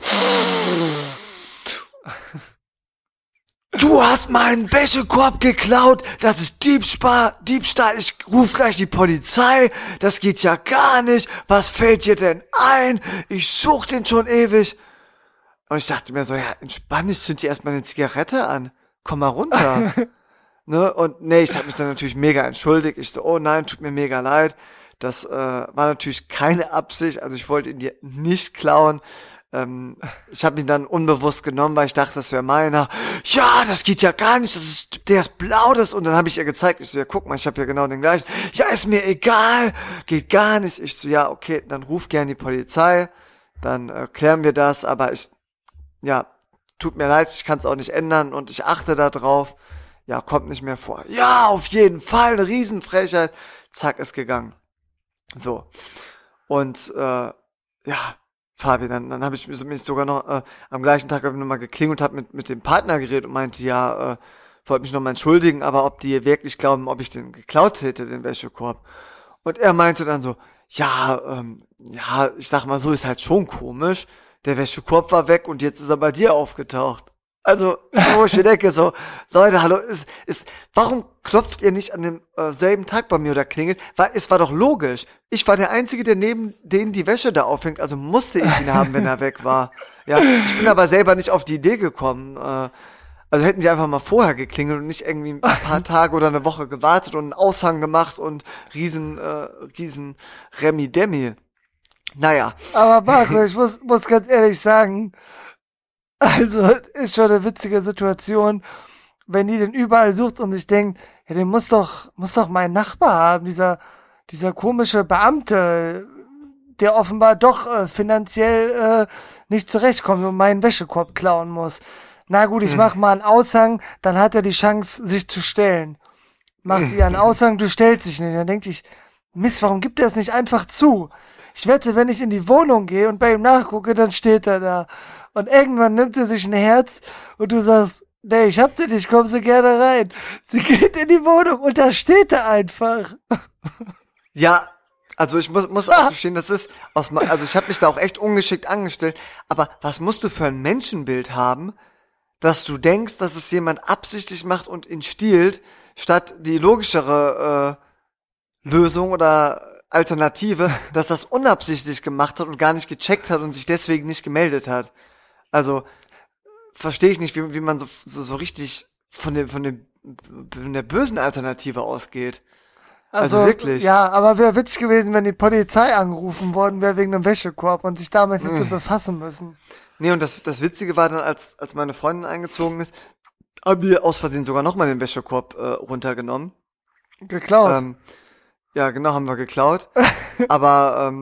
du hast meinen Wäschekorb geklaut, das ist Diebstahl, ich ruf gleich die Polizei, das geht ja gar nicht, was fällt dir denn ein? Ich such den schon ewig. Und ich dachte mir so, ja, entspann dich, zünd dir erstmal eine Zigarette an, komm mal runter. Ne? Und nee, ich habe mich dann natürlich mega entschuldigt, ich so, oh nein, tut mir mega leid, das war natürlich keine Absicht, also ich wollte ihn dir nicht klauen. Ich habe ihn dann unbewusst genommen, weil ich dachte, das wäre meiner. Ja, das geht ja gar nicht, der ist blau, und dann habe ich ihr gezeigt, ich so, ja, guck mal, ich habe ja genau den gleichen. Ja, ist mir egal, geht gar nicht. Ich so, ja, okay, dann ruf gern die Polizei, dann klären wir das, aber ja, tut mir leid, ich kann es auch nicht ändern und ich achte da drauf. Ja, kommt nicht mehr vor. Ja, auf jeden Fall, eine Riesenfrechheit. Zack, ist gegangen. So. Und ja, Fabi, dann habe ich mich sogar noch am gleichen Tag nochmal geklingelt und habe mit dem Partner geredet und meinte, ja, wollte mich nochmal entschuldigen, aber ob die wirklich glauben, ob ich den geklaut hätte, den Wäschekorb. Und er meinte dann so, ja, ja, ich sag mal so, ist halt schon komisch. Der Wäschekorb war weg und jetzt ist er bei dir aufgetaucht. Also, wo ich mir denke, so, Leute, hallo, warum klopft ihr nicht an dem selben Tag bei mir oder klingelt? Weil es war doch logisch. Ich war der Einzige, der neben denen die Wäsche da aufhängt, also musste ich ihn haben, wenn er weg war. Ja, ich bin aber selber nicht auf die Idee gekommen. Also hätten die einfach mal vorher geklingelt und nicht irgendwie ein paar Tage oder eine Woche gewartet und einen Aushang gemacht und riesen Remi-Demi. Naja. Aber Marco, ich muss ganz ehrlich sagen, also, ist schon eine witzige Situation, wenn die den überall sucht und sich denkt, ja, den muss doch mein Nachbar haben, dieser komische Beamte, der offenbar doch finanziell nicht zurechtkommt und meinen Wäschekorb klauen muss. Na gut, ich mach mal einen Aushang, dann hat er die Chance, sich zu stellen. Macht sie einen Aushang, du stellst dich nicht. Dann denkt ich, Mist, warum gibt er es nicht einfach zu? Ich wette, wenn ich in die Wohnung gehe und bei ihm nachgucke, dann steht er da. Und irgendwann nimmt sie sich ein Herz und du sagst, nee, ich hab sie nicht, komm sie gerne rein. Sie geht in die Wohnung und da steht er einfach. Ja, also ich muss auch gestehen, das ist also ich habe mich da auch echt ungeschickt angestellt, aber was musst du für ein Menschenbild haben, dass du denkst, dass es jemand absichtlich macht und ihn stiehlt, statt die logischere Lösung oder Alternative, dass das unabsichtlich gemacht hat und gar nicht gecheckt hat und sich deswegen nicht gemeldet hat. Also verstehe ich nicht, wie man so richtig von der bösen Alternative ausgeht. Also wirklich. Ja, aber wäre witzig gewesen, wenn die Polizei angerufen worden wäre wegen einem Wäschekorb und sich damit hätte befassen müssen. Nee, und das Witzige war dann, als meine Freundin eingezogen ist, haben wir aus Versehen sogar nochmal den Wäschekorb runtergenommen. Geklaut. Ja, genau, haben wir geklaut. Aber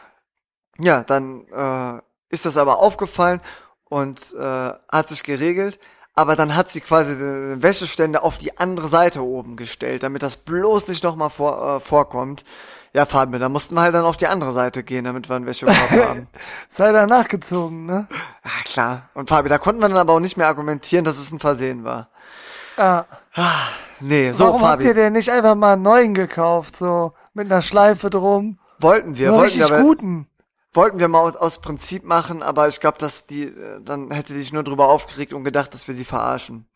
ja, dann ist das aber aufgefallen und hat sich geregelt. Aber dann hat sie quasi den Wäscheständer auf die andere Seite oben gestellt, damit das bloß nicht nochmal vorkommt. Ja, Fabian, da mussten wir halt dann auf die andere Seite gehen, damit wir einen Wäschekorb haben. Sei da nachgezogen, ne? Ja, klar. Und Fabian, da konnten wir dann aber auch nicht mehr argumentieren, dass es ein Versehen war. Ja. Nee, so, Warum habt ihr denn nicht einfach mal einen neuen gekauft, so mit einer Schleife drum? Wollten wir aber guten. Wollten wir mal aus Prinzip machen, aber ich glaube, dass dann hätte sie sich nur drüber aufgeregt und gedacht, dass wir sie verarschen.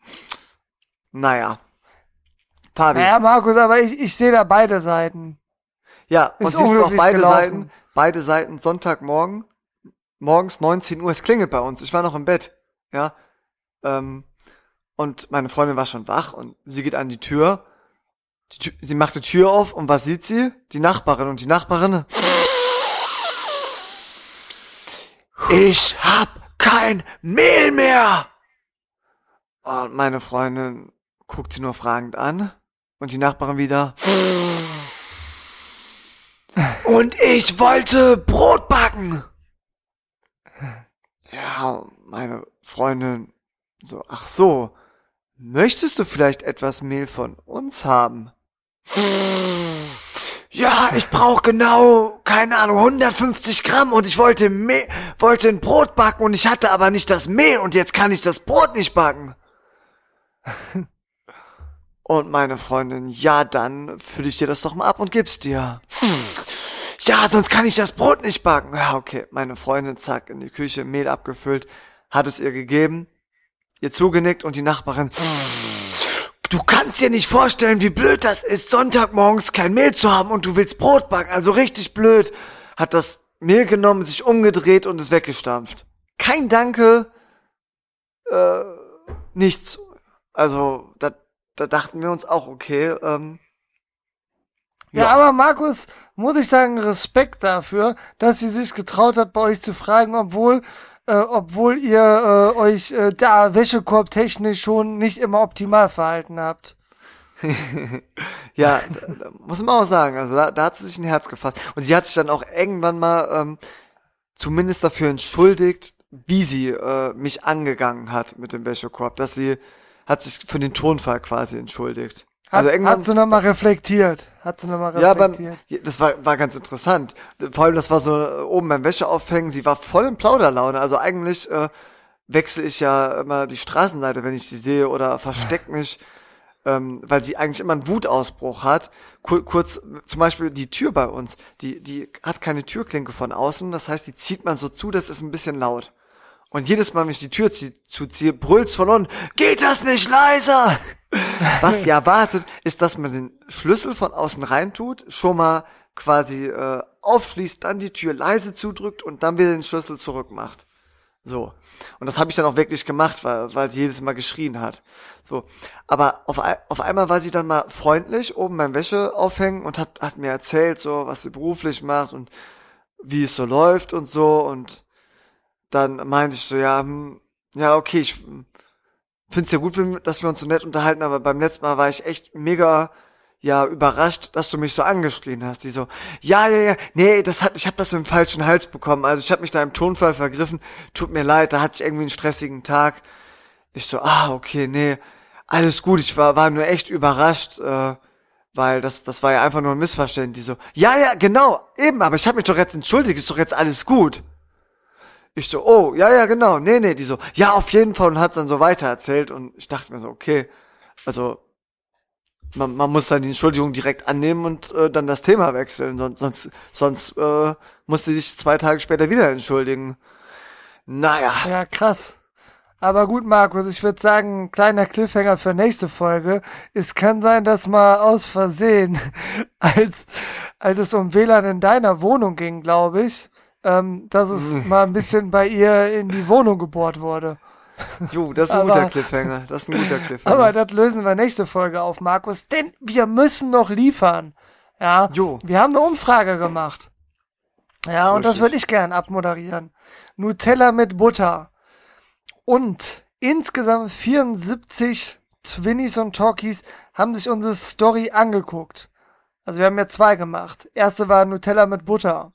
Naja. Fabi. Naja, Markus, aber ich sehe da beide Seiten. Ja, und siehst du auch gelaufen. beide Seiten, Sonntagmorgen, morgens 19 Uhr, es klingelt bei uns, ich war noch im Bett, ja, und meine Freundin war schon wach und sie geht an die Tür, sie macht die Tür auf und was sieht sie? Die Nachbarin und die Nachbarin, ich hab kein Mehl mehr! Und meine Freundin guckt sie nur fragend an. Und die Nachbarin wieder. Und ich wollte Brot backen. Ja, meine Freundin so, ach so, möchtest du vielleicht etwas Mehl von uns haben? Ja, ich brauche genau, keine Ahnung, 150 Gramm und ich wollte ein Brot backen und ich hatte aber nicht das Mehl und jetzt kann ich das Brot nicht backen. Und meine Freundin, ja, dann fülle ich dir das doch mal ab und gib's dir. Ja, sonst kann ich das Brot nicht backen. Ja, okay, meine Freundin, zack, in die Küche, Mehl abgefüllt, hat es ihr gegeben, ihr zugenickt und die Nachbarin, du kannst dir nicht vorstellen, wie blöd das ist, Sonntagmorgens kein Mehl zu haben und du willst Brot backen, also richtig blöd. Hat das Mehl genommen, sich umgedreht und es weggestampft. Kein Danke, nichts. Also, da dachten wir uns auch, okay, ja, aber Markus, muss ich sagen, Respekt dafür, dass sie sich getraut hat, bei euch zu fragen, obwohl ihr euch da Wäschekorb-technisch schon nicht immer optimal verhalten habt. Ja, da muss man auch sagen, also da hat sie sich ein Herz gefasst. Und sie hat sich dann auch irgendwann mal zumindest dafür entschuldigt, wie sie mich angegangen hat mit dem Wäschekorb. Hat sich für den Tonfall quasi entschuldigt. Hat sie nochmal reflektiert. Ja, das war ganz interessant. Vor allem, das war so oben beim Wäscheaufhängen, sie war voll in Plauderlaune. Also eigentlich wechsle ich ja immer die Straßenseite, wenn ich sie sehe, oder versteck mich, weil sie eigentlich immer einen Wutausbruch hat. Kurz, zum Beispiel die Tür bei uns, die hat keine Türklinke von außen, das heißt, die zieht man so zu, das ist ein bisschen laut. Und jedes Mal, wenn ich die Tür zuziehe, brüllt's von unten, geht das nicht leiser? Was sie erwartet, ist, dass man den Schlüssel von außen reintut, schon mal quasi aufschließt, dann die Tür leise zudrückt und dann wieder den Schlüssel zurückmacht. So. Und das habe ich dann auch wirklich gemacht, weil sie jedes Mal geschrien hat. So. Aber auf einmal war sie dann mal freundlich oben beim Wäsche aufhängen und hat mir erzählt, so, was sie beruflich macht und wie es so läuft und so. Und dann meinte ich so, ja, okay, ich find's ja gut, dass wir uns so nett unterhalten, aber beim letzten Mal war ich echt mega, ja, überrascht, dass du mich so angeschrien hast. Die so, ja, nee, ich hab das im falschen Hals bekommen, also ich hab mich da im Tonfall vergriffen, tut mir leid, da hatte ich irgendwie einen stressigen Tag. Ich so, okay, nee, alles gut, ich war nur echt überrascht, weil das war ja einfach nur ein Missverständnis. Die so, ja, genau, eben, aber ich hab mich doch jetzt entschuldigt, ist doch jetzt alles gut. Ich so, oh, ja, genau, nee, die so, ja, auf jeden Fall und hat dann so weiter erzählt und ich dachte mir so, okay, also man muss dann die Entschuldigung direkt annehmen und dann das Thema wechseln, sonst musste ich 2 Tage später wieder entschuldigen. Naja. Ja, krass. Aber gut, Markus, ich würde sagen, ein kleiner Cliffhanger für nächste Folge. Es kann sein, dass mal aus Versehen, als es um WLAN in deiner Wohnung ging, glaube ich, dass es mal ein bisschen bei ihr in die Wohnung gebohrt wurde. Jo, das ist ein guter Cliffhanger. Aber das lösen wir nächste Folge auf, Markus, denn wir müssen noch liefern. Ja, jo. Wir haben eine Umfrage gemacht. Ja, so und das würde ich gern abmoderieren. Nutella mit Butter. Und insgesamt 74 Twinnies und Talkies haben sich unsere Story angeguckt. Also wir haben ja 2 gemacht. Erste war Nutella mit Butter.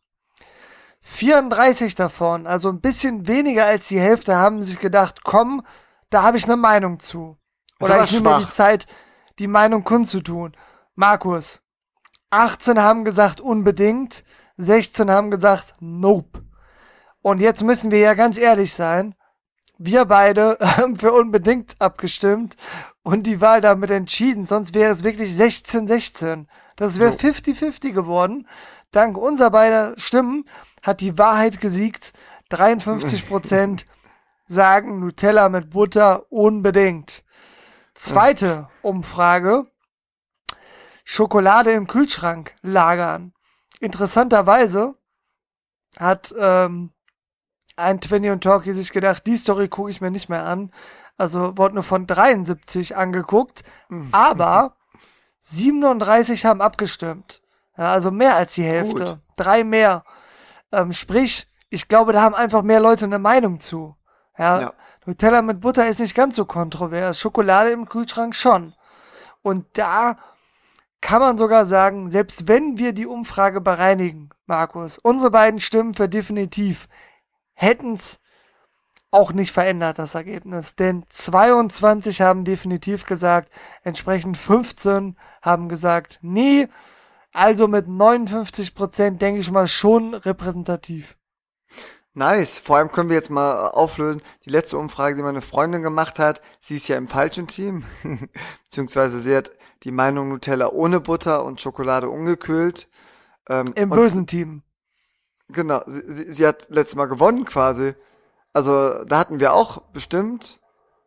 34 davon, also ein bisschen weniger als die Hälfte, haben sich gedacht, komm, da habe ich eine Meinung zu. Oder ich nehme mir die Zeit, die Meinung kundzutun. Markus, 18 haben gesagt unbedingt, 16 haben gesagt nope. Und jetzt müssen wir ja ganz ehrlich sein, wir beide haben für unbedingt abgestimmt und die Wahl damit entschieden, sonst wäre es wirklich 16-16. Das wäre 50-50 geworden. Dank unserer beider Stimmen hat die Wahrheit gesiegt. 53% sagen Nutella mit Butter unbedingt. Zweite Umfrage. Schokolade im Kühlschrank lagern. Interessanterweise hat ein Twinnie und Talkie sich gedacht, die Story gucke ich mir nicht mehr an. Also wurde nur von 73 angeguckt. Aber 37 haben abgestimmt. Ja, also mehr als die Hälfte. Gut. 3 mehr. Sprich, ich glaube, da haben einfach mehr Leute eine Meinung zu. Ja. Nutella mit Butter ist nicht ganz so kontrovers. Schokolade im Kühlschrank schon. Und da kann man sogar sagen, selbst wenn wir die Umfrage bereinigen, Markus, unsere beiden Stimmen für definitiv hätten es auch nicht verändert, das Ergebnis. Denn 22 haben definitiv gesagt, entsprechend 15 haben gesagt, nee. Also mit 59% denke ich mal schon repräsentativ. Nice. Vor allem können wir jetzt mal auflösen. Die letzte Umfrage, die meine Freundin gemacht hat, sie ist ja im falschen Team. Beziehungsweise sie hat die Meinung Nutella ohne Butter und Schokolade ungekühlt. Im bösen Team. Genau. Sie hat letztes Mal gewonnen quasi. Also da hatten wir auch bestimmt,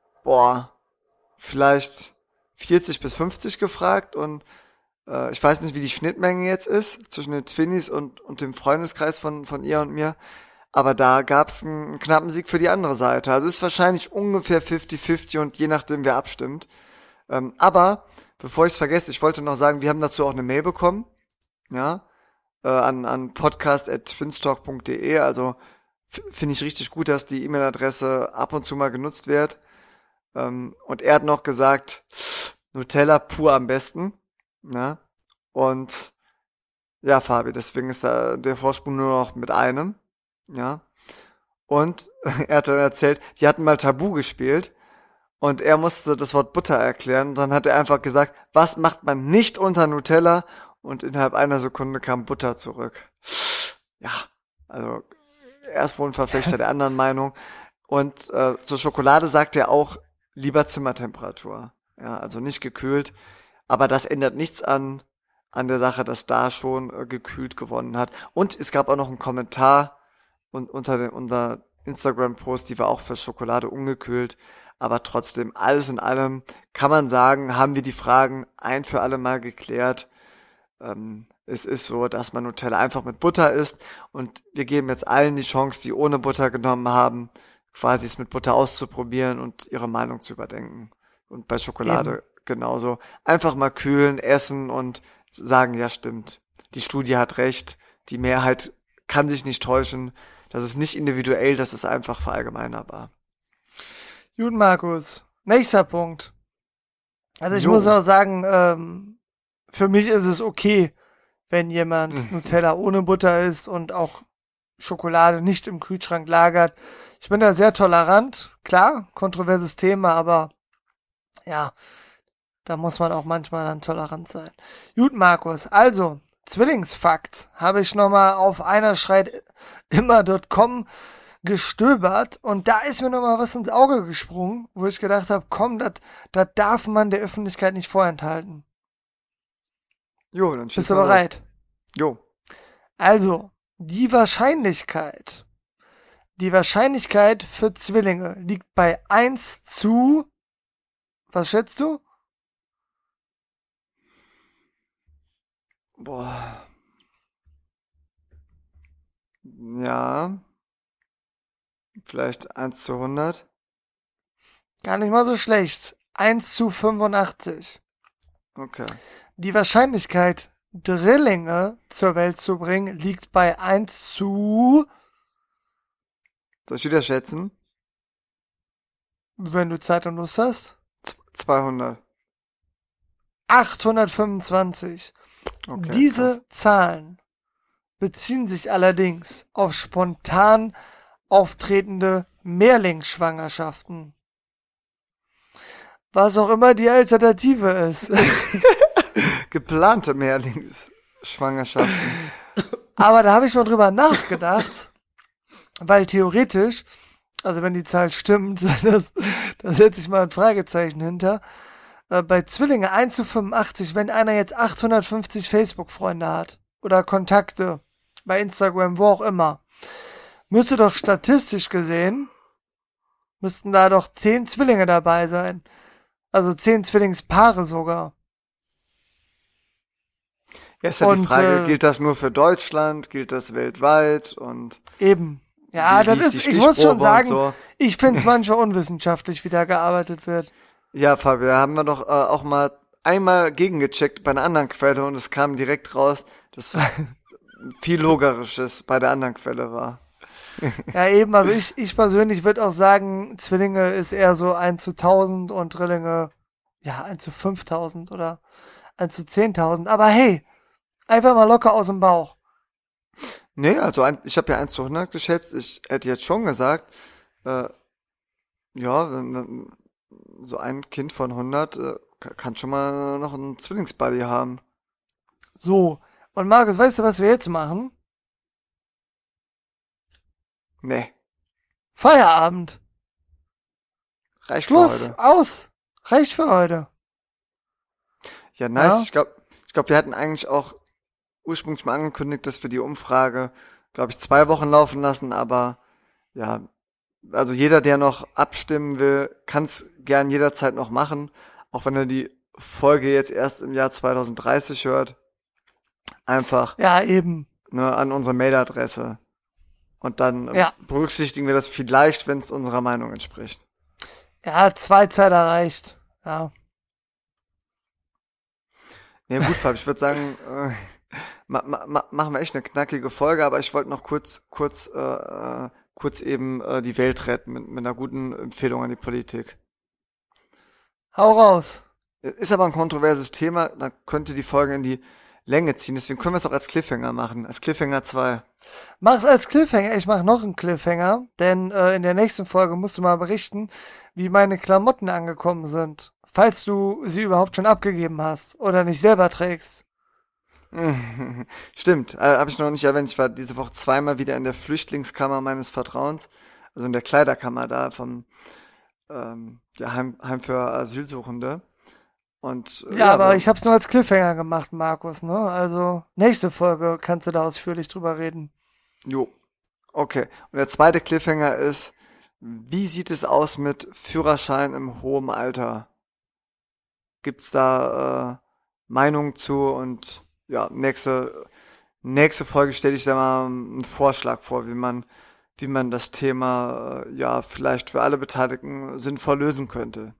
vielleicht 40 bis 50 gefragt und ich weiß nicht, wie die Schnittmenge jetzt ist zwischen den Twinnies und dem Freundeskreis von ihr und mir. Aber da gab's einen knappen Sieg für die andere Seite. Also ist wahrscheinlich ungefähr 50-50 und je nachdem, wer abstimmt. Aber, bevor ich es vergesse, ich wollte noch sagen, wir haben dazu auch eine Mail bekommen. Ja, an podcast@twinstalk.de. Also finde ich richtig gut, dass die E-Mail-Adresse ab und zu mal genutzt wird. Und er hat noch gesagt, Nutella pur am besten. Ja, und ja, Fabi, deswegen ist da der Vorsprung nur noch mit einem. Ja. Und er hat dann erzählt, die hatten mal Tabu gespielt und er musste das Wort Butter erklären. Dann hat er einfach gesagt, was macht man nicht unter Nutella? Und innerhalb einer Sekunde kam Butter zurück. Ja, also er ist wohl ein Verfechter der anderen Meinung. Und zur Schokolade sagt er auch lieber Zimmertemperatur. Ja, also nicht gekühlt. Aber das ändert nichts an der Sache, dass da schon gekühlt gewonnen hat. Und es gab auch noch einen Kommentar unter Instagram-Post, die war auch für Schokolade ungekühlt. Aber trotzdem, alles in allem kann man sagen, haben wir die Fragen ein für alle Mal geklärt. Es ist so, dass man Nutella einfach mit Butter isst. Und wir geben jetzt allen die Chance, die ohne Butter genommen haben, quasi es mit Butter auszuprobieren und ihre Meinung zu überdenken. Und bei Schokolade genauso. Einfach mal kühlen, essen und sagen, ja stimmt, die Studie hat recht, die Mehrheit kann sich nicht täuschen, das ist nicht individuell, das ist einfach verallgemeinerbar. Gut, Markus. Nächster Punkt. Also ich muss auch sagen, für mich ist es okay, wenn jemand Nutella ohne Butter isst und auch Schokolade nicht im Kühlschrank lagert. Ich bin da sehr tolerant, klar, kontroverses Thema, aber ja, da muss man auch manchmal dann tolerant sein. Gut, Markus, also, Zwillingsfakt habe ich nochmal auf einerschreitimmer.com gestöbert und da ist mir nochmal was ins Auge gesprungen, wo ich gedacht habe, komm, das darf man der Öffentlichkeit nicht vorenthalten. Jo, dann bist du bereit? Jo. Also, die Wahrscheinlichkeit für Zwillinge liegt bei 1 zu, was schätzt du? Ja. Vielleicht 1 zu 100. Gar nicht mal so schlecht. 1 zu 85. Okay. Die Wahrscheinlichkeit, Drillinge zur Welt zu bringen, liegt bei 1 zu... Soll ich wieder schätzen? Wenn du Zeit und Lust hast. 200. 825. Okay, Diese krass. Zahlen beziehen sich allerdings auf spontan auftretende Mehrlingsschwangerschaften. Was auch immer die Alternative ist. Geplante Mehrlingsschwangerschaften. Aber da habe ich mal drüber nachgedacht, weil theoretisch, also wenn die Zahl stimmt, da setze ich mal ein Fragezeichen hinter, bei Zwillinge 1 zu 85, wenn einer jetzt 850 Facebook-Freunde hat oder Kontakte bei Instagram, wo auch immer, müsste doch statistisch gesehen, müssten da doch 10 Zwillinge dabei sein. Also 10 Zwillingspaare sogar. Ja, ist ja die Frage, gilt das nur für Deutschland, gilt das weltweit und... Eben. Ja, das ist, ich muss schon sagen, ich finde es manchmal unwissenschaftlich, wie da gearbeitet wird. Ja, Fabio, da haben wir doch auch mal einmal gegengecheckt bei einer anderen Quelle und es kam direkt raus, dass was viel Logisches bei der anderen Quelle war. Ja, eben, also ich persönlich würde auch sagen, Zwillinge ist eher so 1 zu 1000 und Drillinge ja, 1 zu 5.000 oder 1 zu 10.000. Aber hey, einfach mal locker aus dem Bauch. Nee, also ich habe ja 1 zu 100 geschätzt. Ich hätte jetzt schon gesagt, äh, ja, so ein Kind von 100 kann schon mal noch einen Zwillingsbuddy haben. So. Und Markus, weißt du, was wir jetzt machen? Nee, Feierabend. reicht für Schluss. heute. Aus. Reicht für heute. Ja, nice. Ja. Ich glaub, wir hatten eigentlich auch ursprünglich mal angekündigt, dass wir die Umfrage, glaube ich, 2 Wochen laufen lassen, aber ja, also jeder, der noch abstimmen will, kann es gern jederzeit noch machen, auch wenn er die Folge jetzt erst im Jahr 2030 hört. Einfach Ja, eben. an unsere Mailadresse. Und dann Ja. berücksichtigen wir das vielleicht, wenn es unserer Meinung entspricht. Ja, 2 Zeit erreicht. Ja. Ja gut, Fab, ich würde sagen, machen wir echt eine knackige Folge, aber ich wollte noch kurz eben die Welt retten mit einer guten Empfehlung an die Politik. Hau raus. Ist aber ein kontroverses Thema, da könnte die Folge in die Länge ziehen, deswegen können wir es auch als Cliffhanger machen, als Cliffhanger 2. Mach's als Cliffhanger. Ich mach noch einen Cliffhanger, denn in der nächsten Folge musst du mal berichten, wie meine Klamotten angekommen sind. Falls du sie überhaupt schon abgegeben hast oder nicht selber trägst. Stimmt, habe ich noch nicht erwähnt, ich war diese Woche zweimal wieder in der Flüchtlingskammer meines Vertrauens, also in der Kleiderkammer da vom ja, Heim für Asylsuchende. Und Ja, ja, aber ich hab's nur als Cliffhanger gemacht, Markus, ne? Also, nächste Folge kannst du da ausführlich drüber reden. jo, okay. Und der zweite Cliffhanger ist, wie sieht es aus mit Führerschein im hohen Alter? Gibt's da Meinungen zu? Und ja, nächste Folge stelle ich da mal einen Vorschlag vor, wie man das Thema ja vielleicht für alle Beteiligten sinnvoll lösen könnte.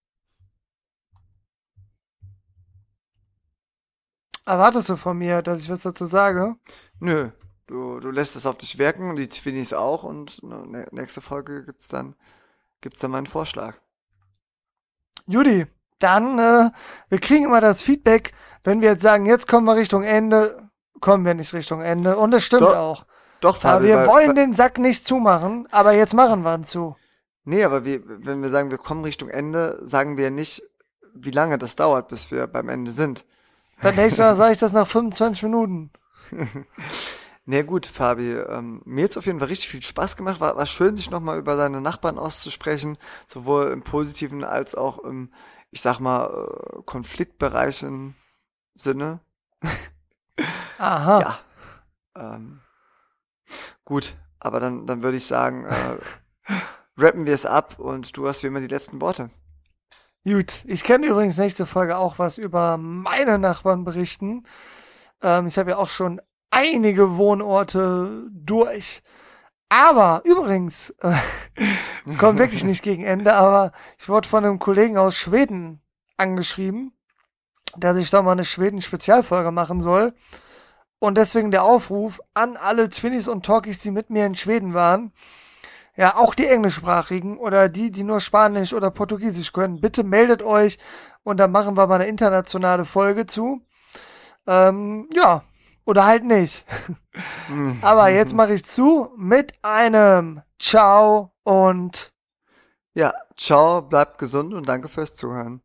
Erwartest du von mir, dass ich was dazu sage? Nö, du lässt es auf dich wirken und die Twinnies auch und nächste Folge gibt's dann meinen Vorschlag. Judy, dann, wir kriegen immer das Feedback, wenn wir jetzt sagen, jetzt kommen wir Richtung Ende, kommen wir nicht Richtung Ende. Und das stimmt Doch, auch. doch, Aber Fabi, wir weil, wollen weil den Sack nicht zumachen, aber jetzt machen wir ihn zu. nee, aber wenn wir sagen, wir kommen Richtung Ende, sagen wir nicht, wie lange das dauert, bis wir beim Ende sind. Dann nächstes Mal sage ich das nach 25 Minuten. Nee, gut, Fabi, mir hat's auf jeden Fall richtig viel Spaß gemacht. War schön, sich nochmal über seine Nachbarn auszusprechen, sowohl im positiven als auch im, ich sag mal, konfliktbereichen Sinne. Aha. Ja, ähm, gut, aber dann würde ich sagen, rappen wir es ab und du hast wie immer die letzten Worte. Gut, ich kann übrigens nächste Folge auch was über meine Nachbarn berichten. Ich habe ja auch schon einige Wohnorte durch. Aber übrigens, kommt wirklich nicht gegen Ende, aber ich wurde von einem Kollegen aus Schweden angeschrieben, dass ich doch mal eine Schweden-Spezialfolge machen soll. Und deswegen der Aufruf an alle Twinnies und Talkies, die mit mir in Schweden waren. Ja, auch die englischsprachigen oder die nur Spanisch oder Portugiesisch können. Bitte meldet euch und dann machen wir mal eine internationale Folge zu. Ja, oder halt nicht. Aber jetzt mache ich zu mit einem Ciao und Ja, ciao, bleibt gesund und danke fürs Zuhören.